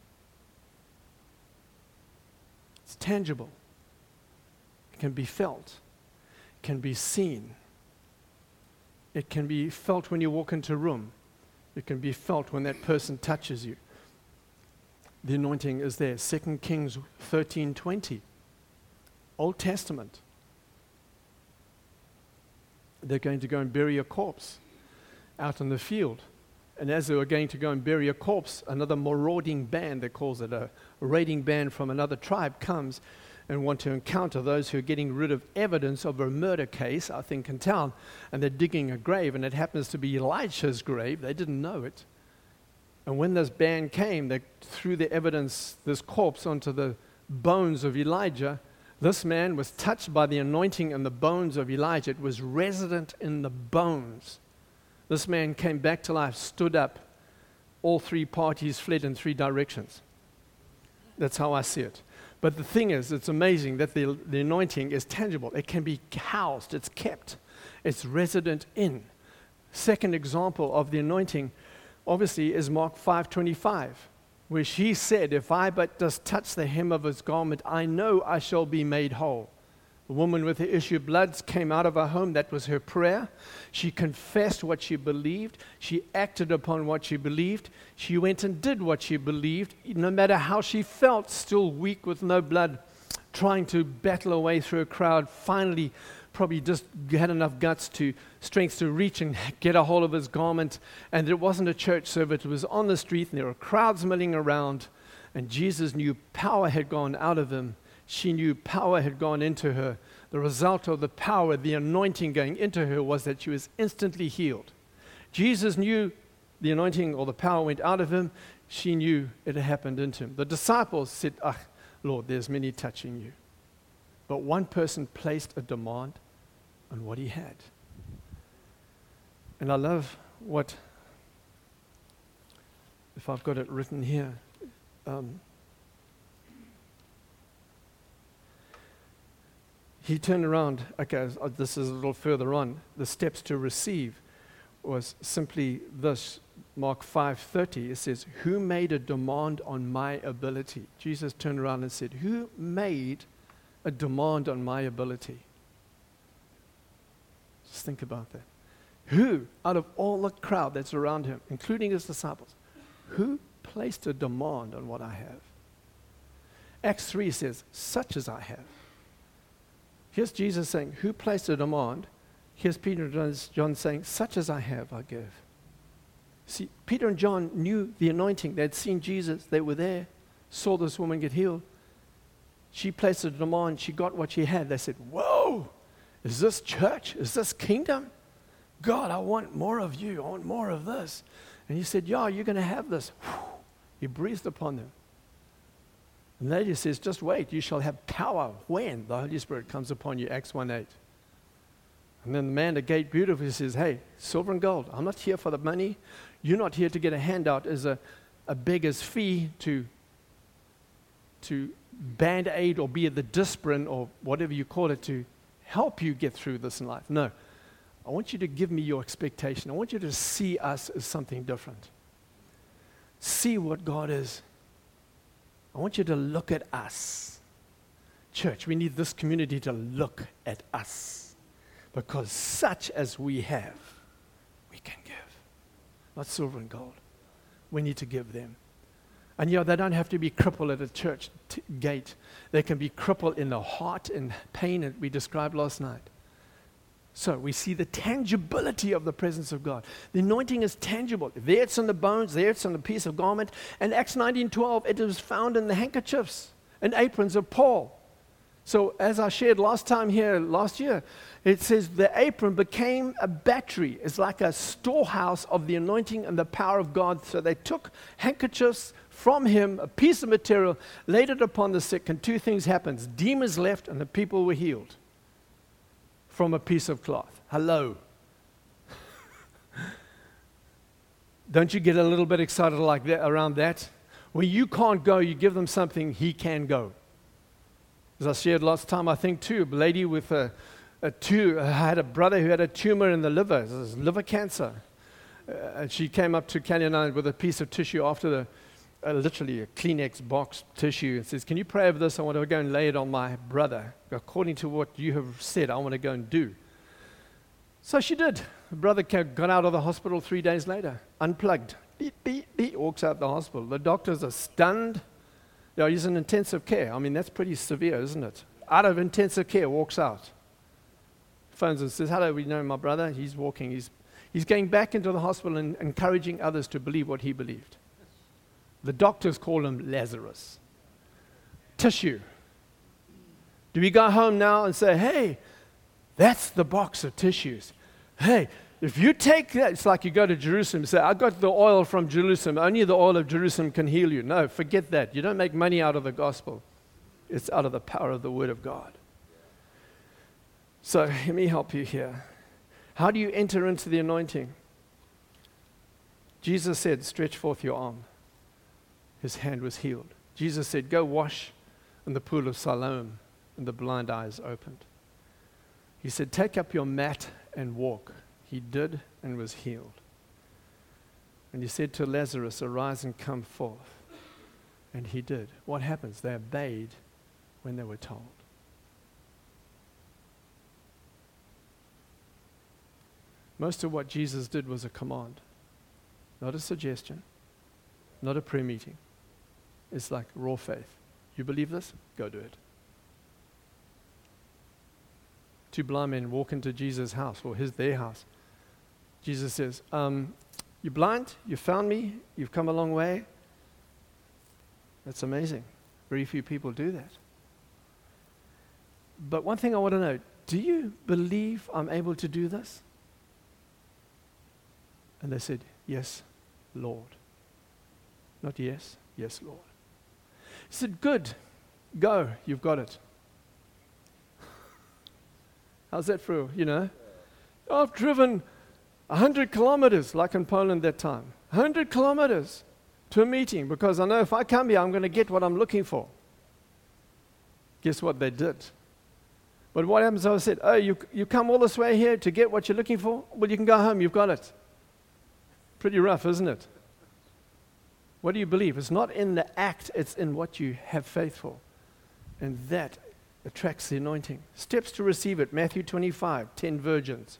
It's tangible. It can be felt. It can be seen. It can be felt when you walk into a room. It can be felt when that person touches you. The anointing is there. Second Kings thirteen twenty. Old Testament. They're going to go and bury a corpse out in the field. And as they were going to go and bury a corpse, another marauding band, they calls it a raiding band from another tribe, comes and want to encounter those who are getting rid of evidence of a murder case, I think, in town. And they're digging a grave, and it happens to be Elisha's grave. They didn't know it. And when this band came, they threw the evidence, this corpse, onto the bones of Elijah. This man was touched by the anointing in the bones of Elijah. It was resident in the bones. This man came back to life, stood up. All three parties fled in three directions. That's how I see it. But the thing is, it's amazing that the, the anointing is tangible. It can be housed, it's kept, it's resident in. Second example of the anointing, obviously, is Mark five twenty-five, where she said, if I but just touch the hem of his garment, I know I shall be made whole. The woman with the issue of blood came out of her home. That was her prayer. She confessed what she believed. She acted upon what she believed. She went and did what she believed, no matter how she felt, still weak with no blood, trying to battle her way through a crowd. Finally, probably just had enough guts to, strength to reach and get a hold of his garment. And it wasn't a church service. It was on the street, and there were crowds milling around. And Jesus knew power had gone out of him. She knew power had gone into her. The result of the power, the anointing going into her, was that she was instantly healed. Jesus knew the anointing or the power went out of him. She knew it had happened into him. The disciples said, ah, Lord, there's many touching you. But one person placed a demand on what he had. And I love what, if I've got it written here, um, he turned around. Okay, this is a little further on. The steps to receive was simply this. Mark five thirty, it says, who made a demand on my ability? Jesus turned around and said, who made a demand on my ability? Just think about that. Who, out of all the crowd that's around him, including his disciples, who placed a demand on what I have? Acts three says, such as I have. Here's Jesus saying, who placed a demand? Here's Peter and John saying, such as I have, I give. See, Peter and John knew the anointing. They'd seen Jesus. They were there, saw this woman get healed. She placed a demand. She got what she had. They said, whoa, is this church? Is this kingdom? God, I want more of you. I want more of this. And he said, yeah, you're going to have this. He breathed upon them. And the lady says, just wait, you shall have power when the Holy Spirit comes upon you, Acts one eight. And then the man at the gate beautifully says, hey, silver and gold, I'm not here for the money. You're not here to get a handout as a, a beggar's fee to, to band-aid or be the discipline or whatever you call it to help you get through this in life. No, I want you to give me your expectation. I want you to see us as something different. See what God is. I want you to look at us. Church, we need this community to look at us. Because such as we have, we can give. Not silver and gold. We need to give them. And yeah, they don't have to be crippled at a church t- gate. They can be crippled in the heart and pain that we described last night. So we see the tangibility of the presence of God. The anointing is tangible. There it's in the bones, there it's on the piece of garment. And Acts nineteen twelve, it was found in the handkerchiefs and aprons of Paul. So as I shared last time here, last year, it says the apron became a battery. It's like a storehouse of the anointing and the power of God. So they took handkerchiefs from him, a piece of material, laid it upon the sick, and two things happened. Demons left and the people were healed from a piece of cloth. Hello. Don't you get a little bit excited like that around that? When you can't go, you give them something, he can go. As I shared last time, I think too, a lady with a, a tu- had a brother who had a tumor in the liver, this is liver cancer. Uh, and she came up to Kelly and I with a piece of tissue after the, uh, literally a Kleenex box tissue, and says, can you pray over this? I want to go and lay it on my brother. According to what you have said, I want to go and do. So she did. The brother got out of the hospital three days later, unplugged. Beep, beep, beep, walks out the hospital. The doctors are stunned. Yeah, he's in intensive care. I mean, that's pretty severe, isn't it? Out of intensive care, walks out. Phones and says, hello, we know my brother. He's walking. He's, he's going back into the hospital and encouraging others to believe what he believed. The doctors call him Lazarus. Tissue. Do we go home now and say, hey, that's the box of tissues. Hey, if you take that, it's like you go to Jerusalem and say, I got the oil from Jerusalem. Only the oil of Jerusalem can heal you. No, forget that. You don't make money out of the gospel. It's out of the power of the Word of God. So let me help you here. How do you enter into the anointing? Jesus said, stretch forth your arm. His hand was healed. Jesus said, go wash in the pool of Siloam, and the blind eyes opened. He said, take up your mat and walk. He did and was healed. And he said to Lazarus, arise and come forth. And he did. What happens? They obeyed when they were told. Most of what Jesus did was a command, not a suggestion, not a prayer meeting. It's like raw faith. You believe this? Go do it. Two blind men walk into Jesus' house, or his their house. Jesus says, um, you're blind, you found me, you've come a long way. That's amazing. Very few people do that. But one thing I want to know, do you believe I'm able to do this? And they said, yes, Lord. Not yes, yes, Lord. He said, good, go, you've got it. How's that for, you know? I've driven one hundred kilometers, like in Poland that time. one hundred kilometers to a meeting, because I know if I come here, I'm going to get what I'm looking for. Guess what they did? But what happens, I said, oh, you, you come all this way here to get what you're looking for? Well, you can go home, you've got it. Pretty rough, isn't it? What do you believe? It's not in the act, it's in what you have faith for. And that attracts the anointing. Steps to receive it, Matthew twenty-five, ten virgins.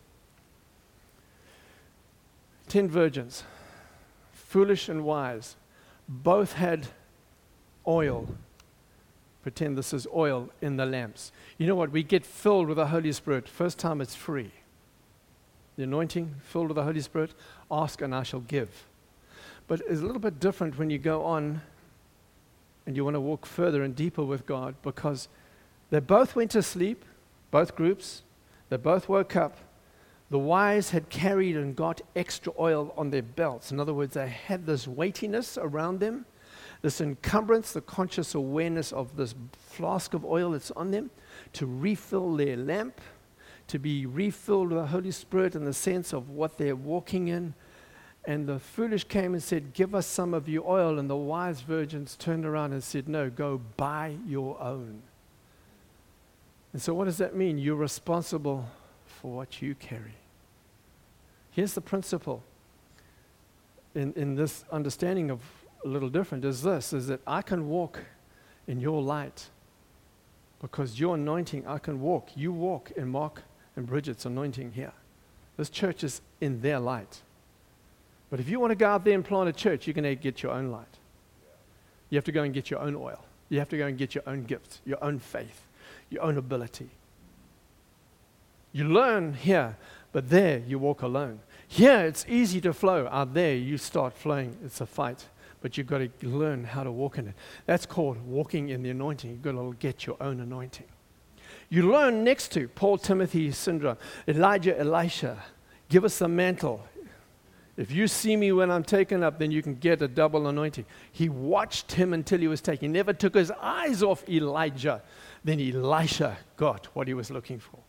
Ten virgins, foolish and wise, both had oil. Pretend this is oil in the lamps. You know what? We get filled with the Holy Spirit. First time it's free. The anointing, filled with the Holy Spirit, ask and I shall give. But it's a little bit different when you go on and you want to walk further and deeper with God, because they both went to sleep, both groups. They both woke up. The wise had carried and got extra oil on their belts. In other words, they had this weightiness around them, this encumbrance, the conscious awareness of this flask of oil that's on them to refill their lamp, to be refilled with the Holy Spirit in the sense of what they're walking in. And the foolish came and said, give us some of your oil. And the wise virgins turned around and said, no, go buy your own. And so what does that mean? You're responsible for what you carry. Here's the principle in, in this understanding of a little different is this, is that I can walk in your light because your anointing, I can walk. You walk in Mark and Bridget's anointing here. This church is in their light. But if you want to go out there and plant a church, you're going to get your own light. You have to go and get your own oil. You have to go and get your own gifts, your own faith, your own ability. You learn here, but there you walk alone. Here it's easy to flow. Out there you start flowing. It's a fight. But you've got to learn how to walk in it. That's called walking in the anointing. You've got to get your own anointing. You learn next to Paul Timothy syndrome. Elijah, Elisha, give us the mantle. If you see me when I'm taken up, then you can get a double anointing. He watched him until he was taken. He never took his eyes off Elijah. Then Elisha got what he was looking for.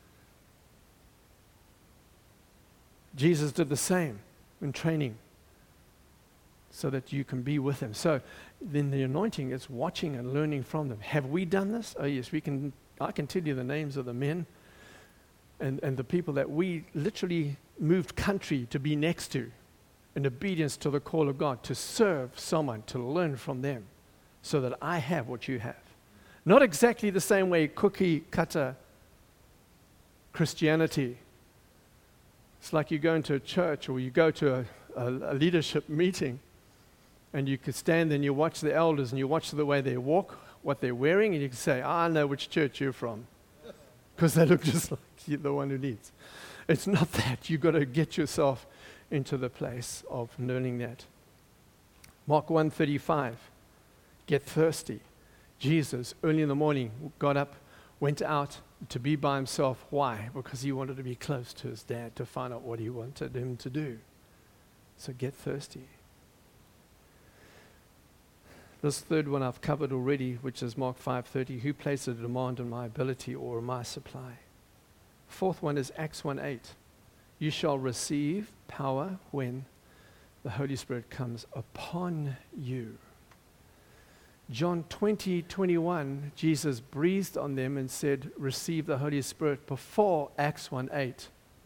Jesus did the same in training so that you can be with him. So then the anointing is watching and learning from them. Have we done this? Oh yes, we can. I can tell you the names of the men and, and the people that we literally moved country to be next to in obedience to the call of God, to serve someone, to learn from them so that I have what you have. Not exactly the same way cookie cutter Christianity. It's like you go into a church or you go to a, a, a leadership meeting and you could stand there and you watch the elders and you watch the way they walk, what they're wearing, and you can say, I know which church you're from because they look just like you're the one who leads. It's not that. You've got to get yourself into the place of learning that. Mark one thirty-five, get thirsty. Jesus, early in the morning, got up, went out to be by himself. Why? Because he wanted to be close to his dad to find out what he wanted him to do. So get thirsty. This third one I've covered already, which is Mark five thirty. Who placed a demand on my ability or my supply? Fourth one is Acts one eight. You shall receive power when the Holy Spirit comes upon you. John twenty twenty-one, Jesus breathed on them and said, receive the Holy Spirit before Acts one eight.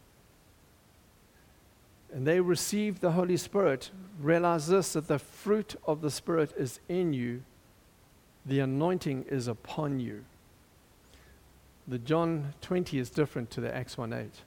And they received the Holy Spirit. Realize this, that the fruit of the Spirit is in you. The anointing is upon you. The John twenty is different to the Acts one eight.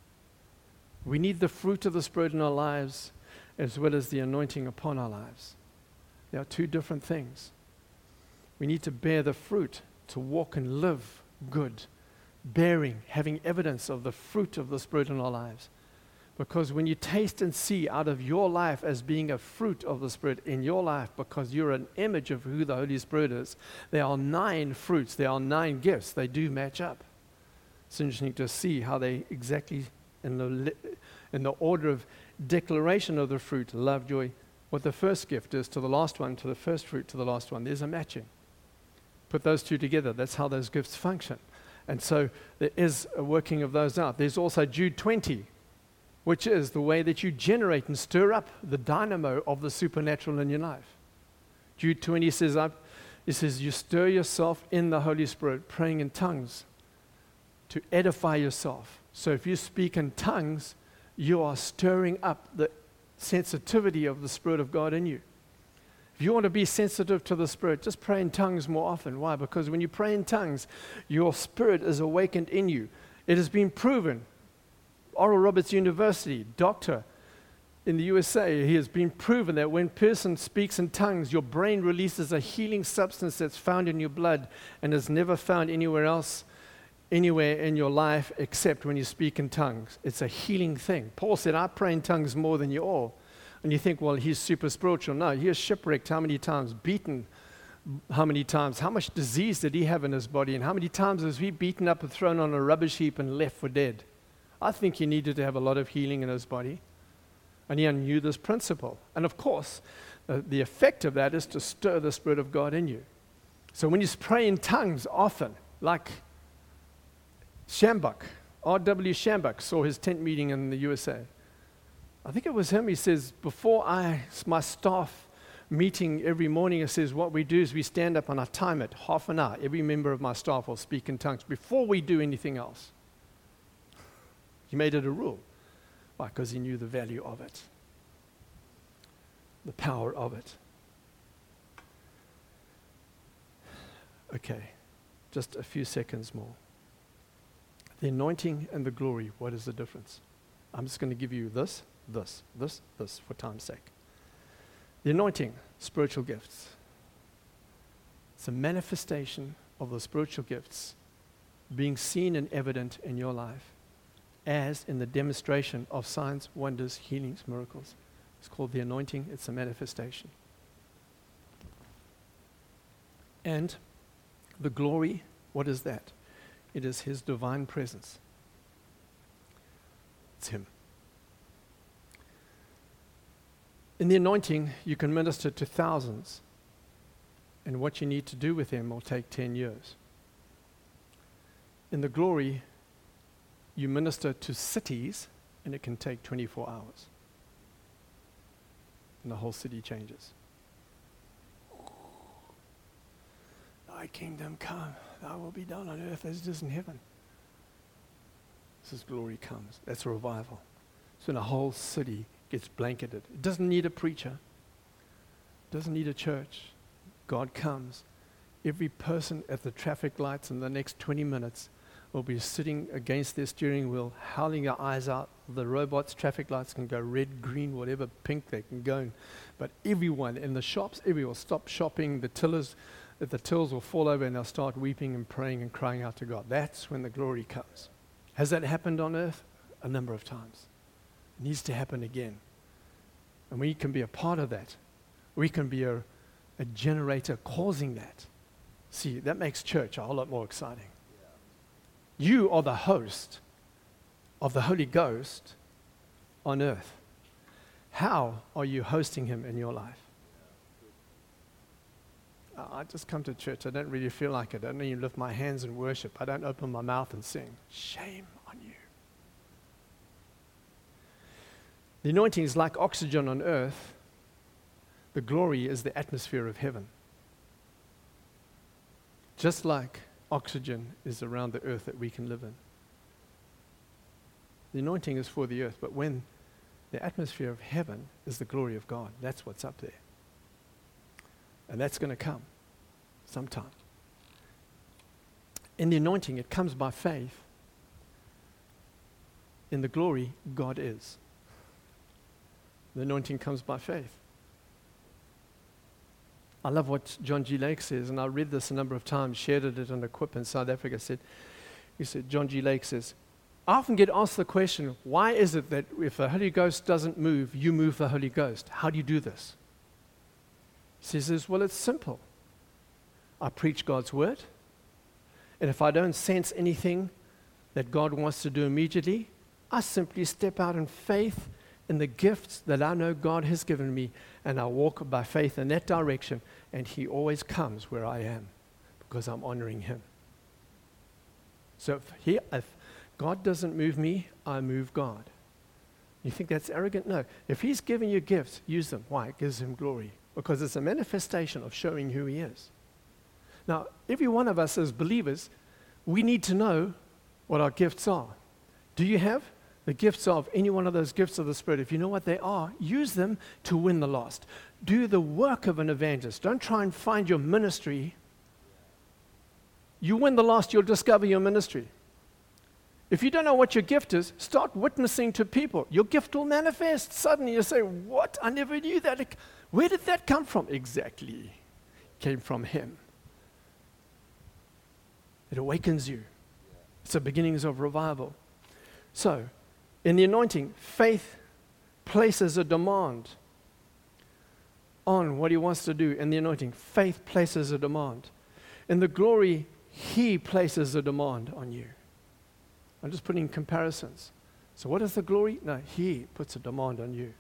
We need the fruit of the Spirit in our lives as well as the anointing upon our lives. They are two different things. We need to bear the fruit to walk and live good, bearing, having evidence of the fruit of the Spirit in our lives. Because when you taste and see out of your life as being a fruit of the Spirit in your life, because you're an image of who the Holy Spirit is, there are nine fruits, there are nine gifts. They do match up. It's interesting to see how they exactly, in the, in the order of declaration of the fruit, love, joy, what the first gift is to the last one, to the first fruit to the last one. There's a matching. Put those two together. That's how those gifts function. And so there is a working of those out. There's also Jude twenty, which is the way that you generate and stir up the dynamo of the supernatural in your life. Jude twenty says, I, it says, you stir yourself in the Holy Spirit, praying in tongues to edify yourself. So if you speak in tongues, you are stirring up the sensitivity of the Spirit of God in you. If you want to be sensitive to the Spirit, just pray in tongues more often. Why? Because when you pray in tongues, your spirit is awakened in you. It has been proven. Oral Roberts University, doctor in the U S A, he has been proven that when a person speaks in tongues, your brain releases a healing substance that's found in your blood and is never found anywhere else, anywhere in your life except when you speak in tongues. It's a healing thing. Paul said, I pray in tongues more than you all. And you think, well, he's super spiritual. No, he was shipwrecked how many times, beaten how many times, how much disease did he have in his body, and how many times was he beaten up and thrown on a rubbish heap and left for dead? I think he needed to have a lot of healing in his body. And he knew this principle. And of course, uh, the effect of that is to stir the Spirit of God in you. So when you pray in tongues often, like Shambach, R W Shambach saw his tent meeting in the U S A. I think it was him. He says, before I, my staff meeting every morning, it says, what we do is we stand up and I time it, half an hour. Every member of my staff will speak in tongues before we do anything else. He made it a rule. Why? Because he knew the value of it, the power of it. Okay, just a few seconds more. The anointing and the glory, what is the difference? I'm just going to give you this, this, this, this for time's sake. The anointing, spiritual gifts. It's a manifestation of the spiritual gifts being seen and evident in your life, as in the demonstration of signs, wonders, healings, miracles. It's called the anointing. It's a manifestation. And the glory, what is that? It is His divine presence. It's Him. In the anointing, you can minister to thousands, and what you need to do with them will take ten years. In the glory, you minister to cities, and it can take twenty-four hours. And the whole city changes. Thy kingdom come, thy will be done on earth as it is in heaven. This is glory comes. That's a revival. So when a whole city gets blanketed. It doesn't need a preacher. It doesn't need a church. God comes. Every person at the traffic lights in the next twenty minutes will be sitting against their steering wheel, howling their eyes out. The robots' traffic lights can go red, green, whatever pink they can go in. But everyone in the shops, everyone will stop shopping. The tillers, the tills will fall over and they'll start weeping and praying and crying out to God. That's when the glory comes. Has that happened on earth? A number of times. It needs to happen again. And we can be a part of that. We can be a, a generator causing that. See, that makes church a whole lot more exciting. You are the host of the Holy Ghost on earth. How are you hosting Him in your life? I just come to church. I don't really feel like it. I don't even lift my hands in worship. I don't open my mouth and sing. Shame on you. The anointing is like oxygen on earth. The glory is the atmosphere of heaven. Just like oxygen is around the earth that we can live in. The anointing is for the earth, but when the atmosphere of heaven is the glory of God, that's what's up there. And that's going to come sometime. In the anointing, it comes by faith. In the glory, God is. The anointing comes by faith. I love what John G. Lake says, and I read this a number of times, shared it on Equip in South Africa. Said, he said, John G. Lake says, I often get asked the question, why is it that if the Holy Ghost doesn't move, you move the Holy Ghost? How do you do this? He says, well, it's simple. I preach God's word, and if I don't sense anything that God wants to do immediately, I simply step out in faith in the gifts that I know God has given me, and I walk by faith in that direction, and He always comes where I am because I'm honoring Him. So if, he, if God doesn't move me, I move God. You think that's arrogant? No. If He's giving you gifts, use them. Why? It gives Him glory. Because it's a manifestation of showing who He is. Now, every one of us as believers, we need to know what our gifts are. Do you have the gifts of any one of those gifts of the Spirit? If you know what they are, use them to win the lost. Do the work of an evangelist. Don't try and find your ministry. You win the lost, you'll discover your ministry. If you don't know what your gift is, start witnessing to people. Your gift will manifest. Suddenly you say, what? I never knew that. Where did that come from? Exactly. It came from Him. It awakens you. It's the beginnings of revival. So, in the anointing, faith places a demand on what He wants to do. In the anointing, faith places a demand. In the glory, He places a demand on you. I'm just putting comparisons. So what is the glory? No, He puts a demand on you.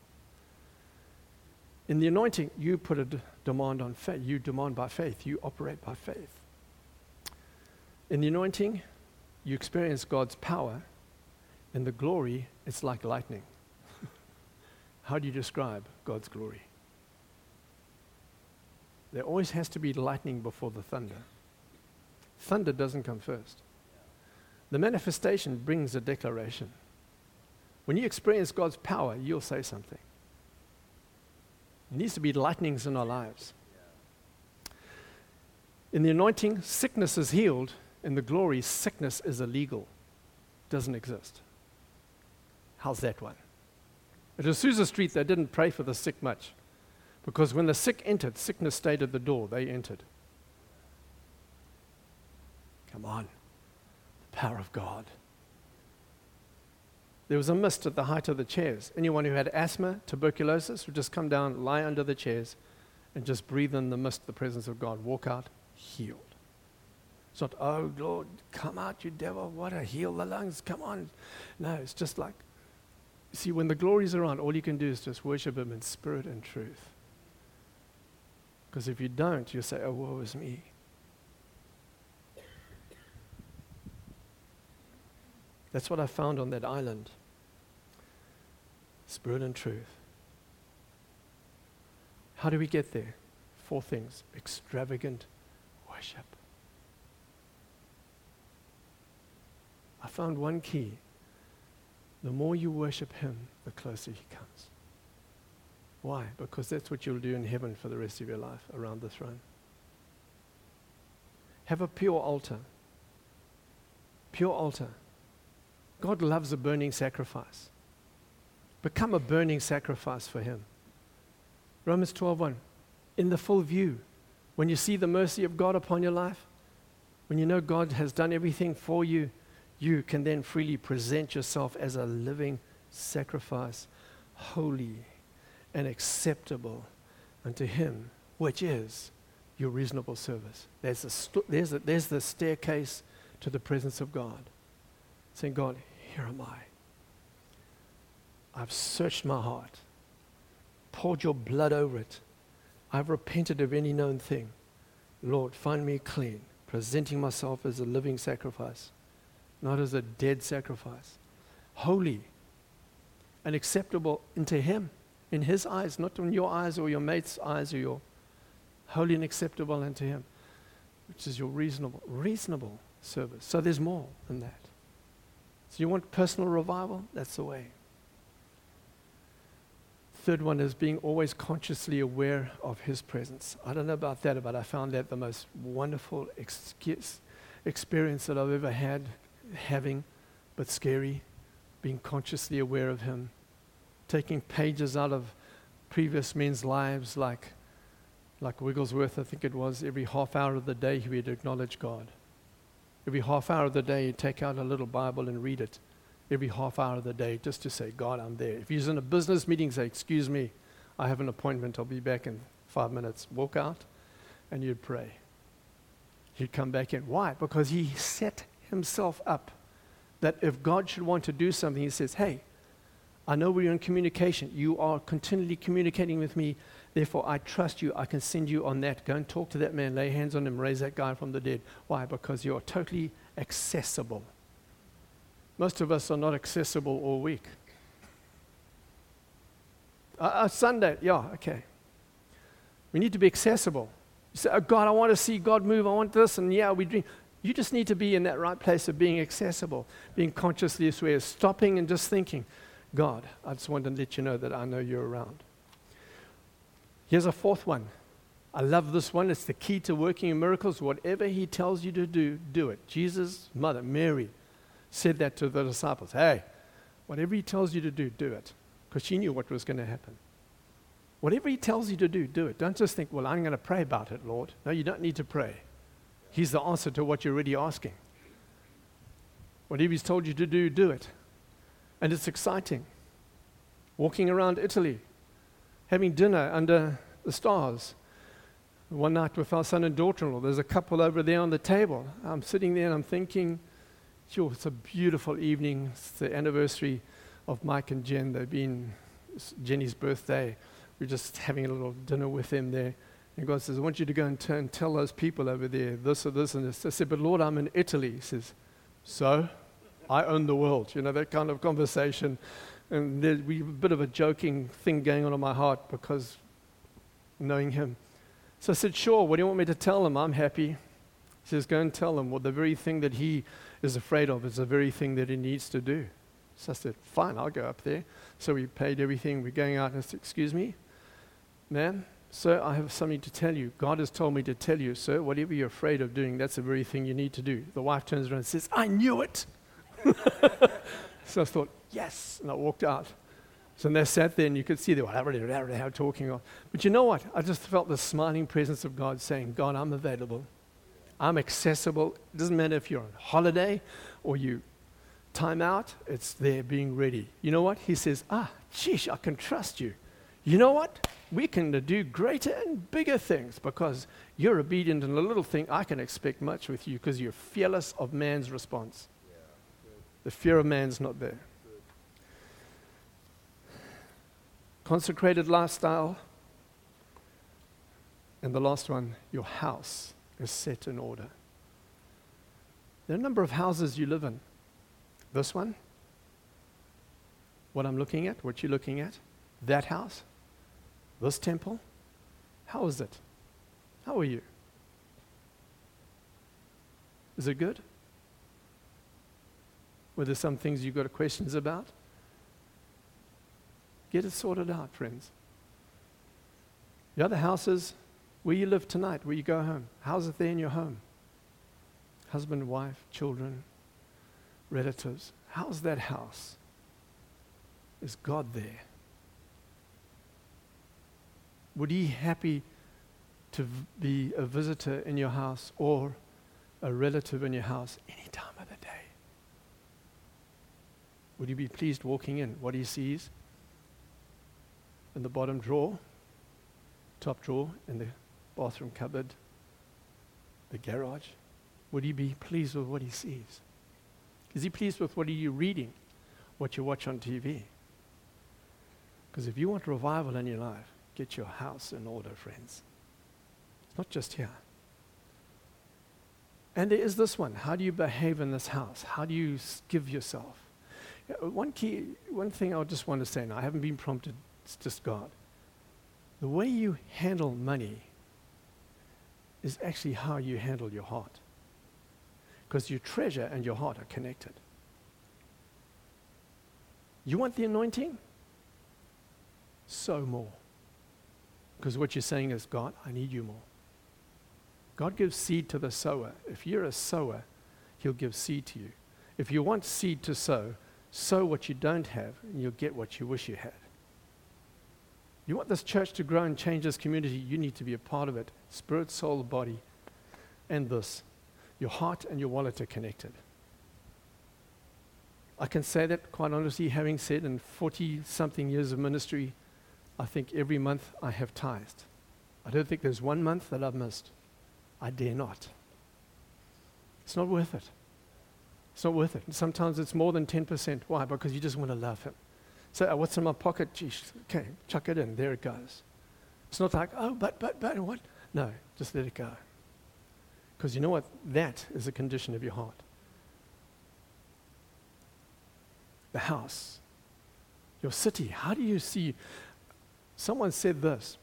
In the anointing, you put a d- demand on faith. You demand by faith. You operate by faith. In the anointing, you experience God's power. In the glory, it's like lightning. How do you describe God's glory? There always has to be lightning before the thunder. Thunder doesn't come first. The manifestation brings a declaration. When you experience God's power, you'll say something. There needs to be lightnings in our lives. In the anointing, sickness is healed. In the glory, sickness is illegal. Doesn't exist. How's that one? At Azusa Street, they didn't pray for the sick much. Because when the sick entered, sickness stayed at the door. They entered. Come on. The power of God. There was a mist at the height of the chairs. Anyone who had asthma, tuberculosis, would just come down, lie under the chairs, and just breathe in the mist, the presence of God. Walk out, healed. It's not, oh, Lord, come out, you devil. What a heal the lungs. Come on. No, it's just like, see, when the glory's around, all you can do is just worship Him in spirit and truth. Because if you don't, you'll say, oh, woe is me. That's what I found on that island. Spirit and truth. How do we get there? Four things. Extravagant worship. I found one key. The more you worship Him, the closer He comes. Why? Because that's what you'll do in heaven for the rest of your life, around the throne. Have a pure altar. Pure altar. God loves a burning sacrifice. Become a burning sacrifice for Him. Romans twelve one. In the full view, when you see the mercy of God upon your life, when you know God has done everything for you, you can then freely present yourself as a living sacrifice, holy and acceptable unto Him, which is your reasonable service. There's, a st- there's, a, there's the staircase to the presence of God. Saying, God, here am I. I've searched my heart, poured your blood over it. I've repented of any known thing. Lord, find me clean, presenting myself as a living sacrifice, not as a dead sacrifice, holy and acceptable into Him, in His eyes, not in your eyes or your mate's eyes, or your holy and acceptable unto Him, which is your reasonable, reasonable service. So there's more than that. So you want personal revival? That's the way. Third one is being always consciously aware of His presence. I don't know about that, but I found that the most wonderful excuse, experience that I've ever had, having, but scary, being consciously aware of Him. Taking pages out of previous men's lives, like, like Wigglesworth, I think it was, every half hour of the day he would acknowledge God. Every half hour of the day he'd take out a little Bible and read it. Every half hour of the day, just to say, God, I'm there. If he's in a business meeting, say, excuse me, I have an appointment, I'll be back in five minutes. Walk out, and you'd pray. You'd come back in. Why? Because he set himself up that if God should want to do something, he says, hey, I know we're in communication. You are continually communicating with me. Therefore, I trust you. I can send you on that. Go and talk to that man. Lay hands on him. Raise that guy from the dead. Why? Because you're totally accessible. Most of us are not accessible all week. Uh, uh, Sunday, yeah, okay. We need to be accessible. You say, oh God, I want to see God move. I want this. And yeah, we dream. You just need to be in that right place of being accessible, being consciously aware, stopping and just thinking, God, I just want to let you know that I know you're around. Here's a fourth one. I love this one. It's the key to working in miracles. Whatever He tells you to do, do it. Jesus' mother, Mary, said that to the disciples. Hey, whatever He tells you to do, do it. Because she knew what was going to happen. Whatever He tells you to do, do it. Don't just think, well, I'm going to pray about it, Lord. No, you don't need to pray. He's the answer to what you're already asking. Whatever He's told you to do, do it. And it's exciting. Walking around Italy, having dinner under the stars. One night with our son and daughter-in-law, there's a couple over there on the table. I'm sitting there and I'm thinking, sure, it's a beautiful evening. It's the anniversary of Mike and Jen. They've been, it's Jenny's birthday. We're just having a little dinner with them there. And God says, I want you to go and turn, tell those people over there this or this and this. I said, but Lord, I'm in Italy. He says, so? I own the world. You know, that kind of conversation. And there's we, a bit of a joking thing going on in my heart because knowing Him. So I said, sure, what do you want me to tell him? I'm happy. He says, go and tell him, well, the very thing that he is afraid of is the very thing that he needs to do. So I said, fine, I'll go up there. So we paid everything. We're going out and I said, excuse me, ma'am, sir, I have something to tell you. God has told me to tell you, sir, whatever you're afraid of doing, that's the very thing you need to do. The wife turns around and says, I knew it. So I thought, yes, and I walked out. So they sat there and you could see they were talking on. But you know what? I just felt the smiling presence of God saying, God, I'm available. I'm accessible. It doesn't matter if you're on holiday or you time out, it's there being ready. You know what? He says, ah, geez, I can trust you. You know what? We can do greater and bigger things because you're obedient in a little thing. I can expect much with you because you're fearless of man's response. Yeah, good. The fear of man's not there. Good. Consecrated lifestyle. And the last one, your house is set in order. There are a number of houses you live in. This one, what I'm looking at, what you're looking at, that house, this temple, how is it? How are you? Is it good? Were there some things you've got questions about? Get it sorted out, friends. The other houses, where you live tonight, where you go home, how's it there in your home? Husband, wife, children, relatives. How's that house? Is God there? Would He happy to v- be a visitor in your house or a relative in your house any time of the day? Would He be pleased walking in? What He sees in the bottom drawer, top drawer, in the bathroom cupboard, the garage? Would He be pleased with what He sees? Is He pleased with what are you reading, what you watch on T V? Because if you want revival in your life, get your house in order, friends. It's not just here. And there is this one. How do you behave in this house? How do you s- give yourself? Uh, One key, one thing I just want to say now, I haven't been prompted, it's just God. The way you handle money is actually how you handle your heart. Because your treasure and your heart are connected. You want the anointing? Sow more. Because what you're saying is, God, I need you more. God gives seed to the sower. If you're a sower, he'll give seed to you. If you want seed to sow, sow what you don't have, and you'll get what you wish you had. You want this church to grow and change this community, you need to be a part of it. Spirit, soul, body, and this. Your heart and your wallet are connected. I can say that quite honestly, having said in forty-something years of ministry, I think every month I have tithed. I don't think there's one month that I've missed. I dare not. It's not worth it. It's not worth it. And sometimes it's more than ten percent. Why? Because you just want to love him. So uh, what's in my pocket? Geez, okay, chuck it in. There it goes. It's not like, oh, but, but, but, what? No, just let it go. Because you know what? That is a condition of your heart. The house, your city. How do you see? Someone said this.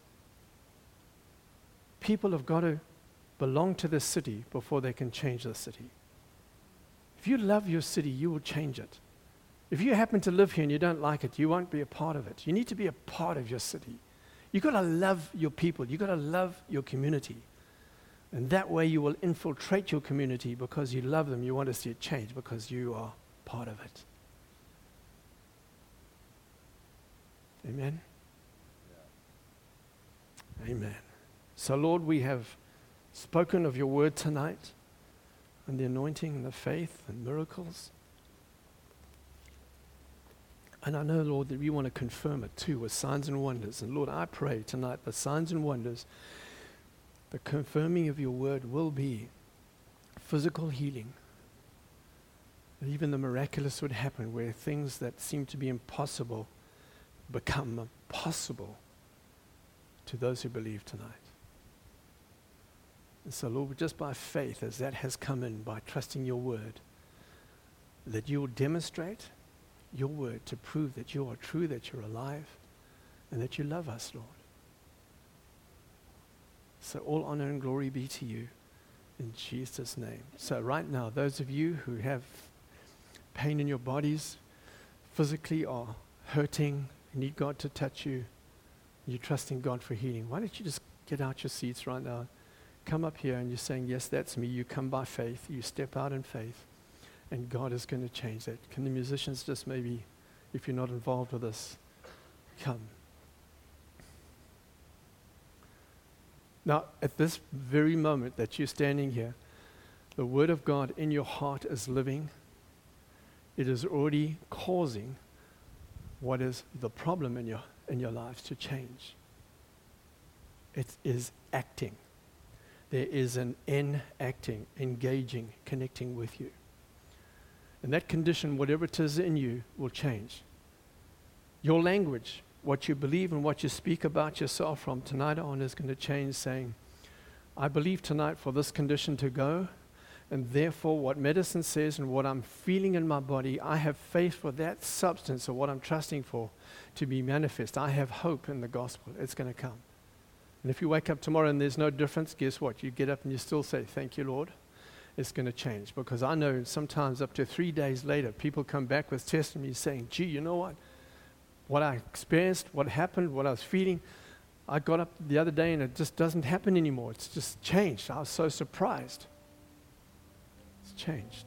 People have got to belong to the city before they can change the city. If you love your city, you will change it. If you happen to live here and you don't like it, you won't be a part of it. You need to be a part of your city. You've got to love your people. You've got to love your community. And that way you will infiltrate your community because you love them. You want to see it change because you are part of it. Amen? Yeah. Amen. So, Lord, we have spoken of your word tonight and the anointing and the faith and miracles. And I know, Lord, that we want to confirm it too with signs and wonders. And Lord, I pray tonight the signs and wonders, the confirming of your word will be physical healing. And even the miraculous would happen where things that seem to be impossible become possible to those who believe tonight. And so, Lord, just by faith, as that has come in, by trusting your word, that you will demonstrate your word to prove that you are true, that you're alive, and that you love us, Lord. So all honor and glory be to you in Jesus' name. So right now, those of you who have pain in your bodies, physically are hurting, need God to touch you, you're trusting God for healing, why don't you just get out your seats right now, come up here and you're saying, yes, that's me. You come by faith, you step out in faith, and God is going to change that. Can the musicians just maybe, if you're not involved with this, come. Now, at this very moment that you're standing here, the word of God in your heart is living. It is already causing what is the problem in your in your lives to change. It is acting. There is an enacting, engaging, connecting with you. And that condition, whatever it is in you, will change. Your language, what you believe and what you speak about yourself from tonight on is going to change, saying, I believe tonight for this condition to go, and therefore what medicine says and what I'm feeling in my body, I have faith for that substance or what I'm trusting for to be manifest. I have hope in the gospel. It's going to come. And if you wake up tomorrow and there's no difference, guess what? You get up and you still say, thank you, Lord. It's going to change. Because I know sometimes up to three days later, people come back with testimonies saying, gee, you know what? What I experienced, what happened, what I was feeling, I got up the other day and it just doesn't happen anymore. It's just changed. I was so surprised. It's changed.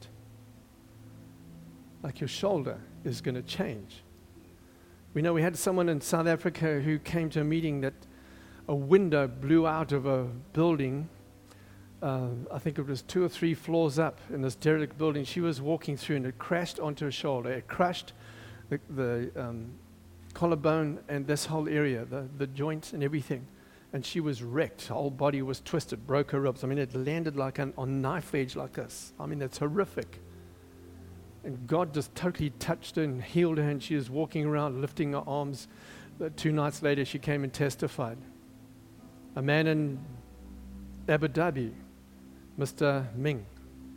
Like your shoulder is going to change. We know we had someone in South Africa who came to a meeting that a window blew out of a building. Uh, I think it was two or three floors up in this derelict building. She was walking through and it crashed onto her shoulder. It crushed the, the um, collarbone and this whole area, the, the joints and everything. And she was wrecked. Her whole body was twisted, broke her ribs. I mean, it landed like an, on knife edge like this. I mean, it's horrific. And God just totally touched her and healed her, and she was walking around lifting her arms. But two nights later, she came and testified. A man in Abu Dhabi, Mister Ming,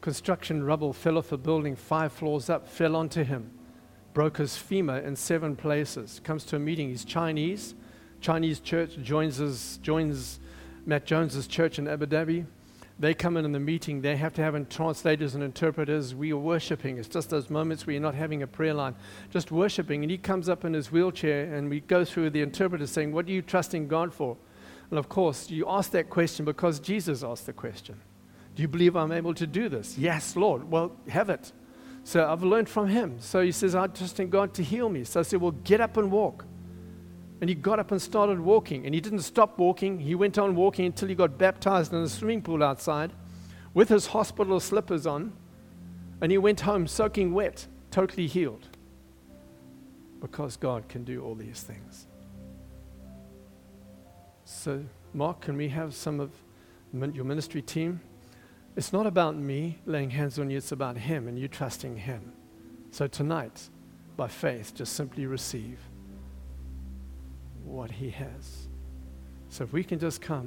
Construction rubble fell off a building five floors up, fell onto him, broke his femur in seven places. Comes to a meeting. He's Chinese. Chinese church joins his, joins Matt Jones's church in Abu Dhabi. They come in in the meeting. They have to have translators and interpreters. We are worshiping. It's just those moments where you're not having a prayer line, just worshiping. And he comes up in his wheelchair, and we go through the interpreter saying, what are you trusting God for? And of course, you ask that question because Jesus asked the question. Do you believe I'm able to do this? Yes, Lord. Well, have it. So I've learned from him. So he says, I trust in God to heal me. So I said, well, get up and walk. And he got up and started walking. And he didn't stop walking. He went on walking until he got baptized in a swimming pool outside with his hospital slippers on. And he went home soaking wet, totally healed. Because God can do all these things. So, Mark, can we have some of your ministry team? It's not about me laying hands on you. It's about him and you trusting him. So tonight, by faith, just simply receive what he has. So if we can just come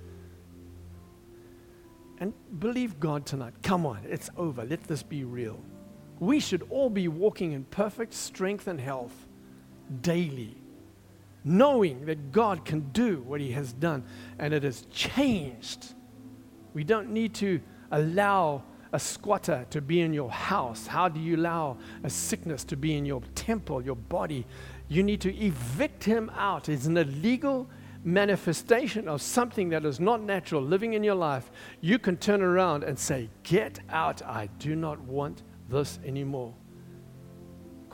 and believe God tonight. Come on, it's over. Let this be real. We should all be walking in perfect strength and health daily, knowing that God can do what he has done, and it has changed. We don't need to allow a squatter to be in your house. How do you allow a sickness to be in your temple, your body? You need to evict him out. It's an illegal manifestation of something that is not natural living in your life. You can turn around and say, get out. I do not want this anymore.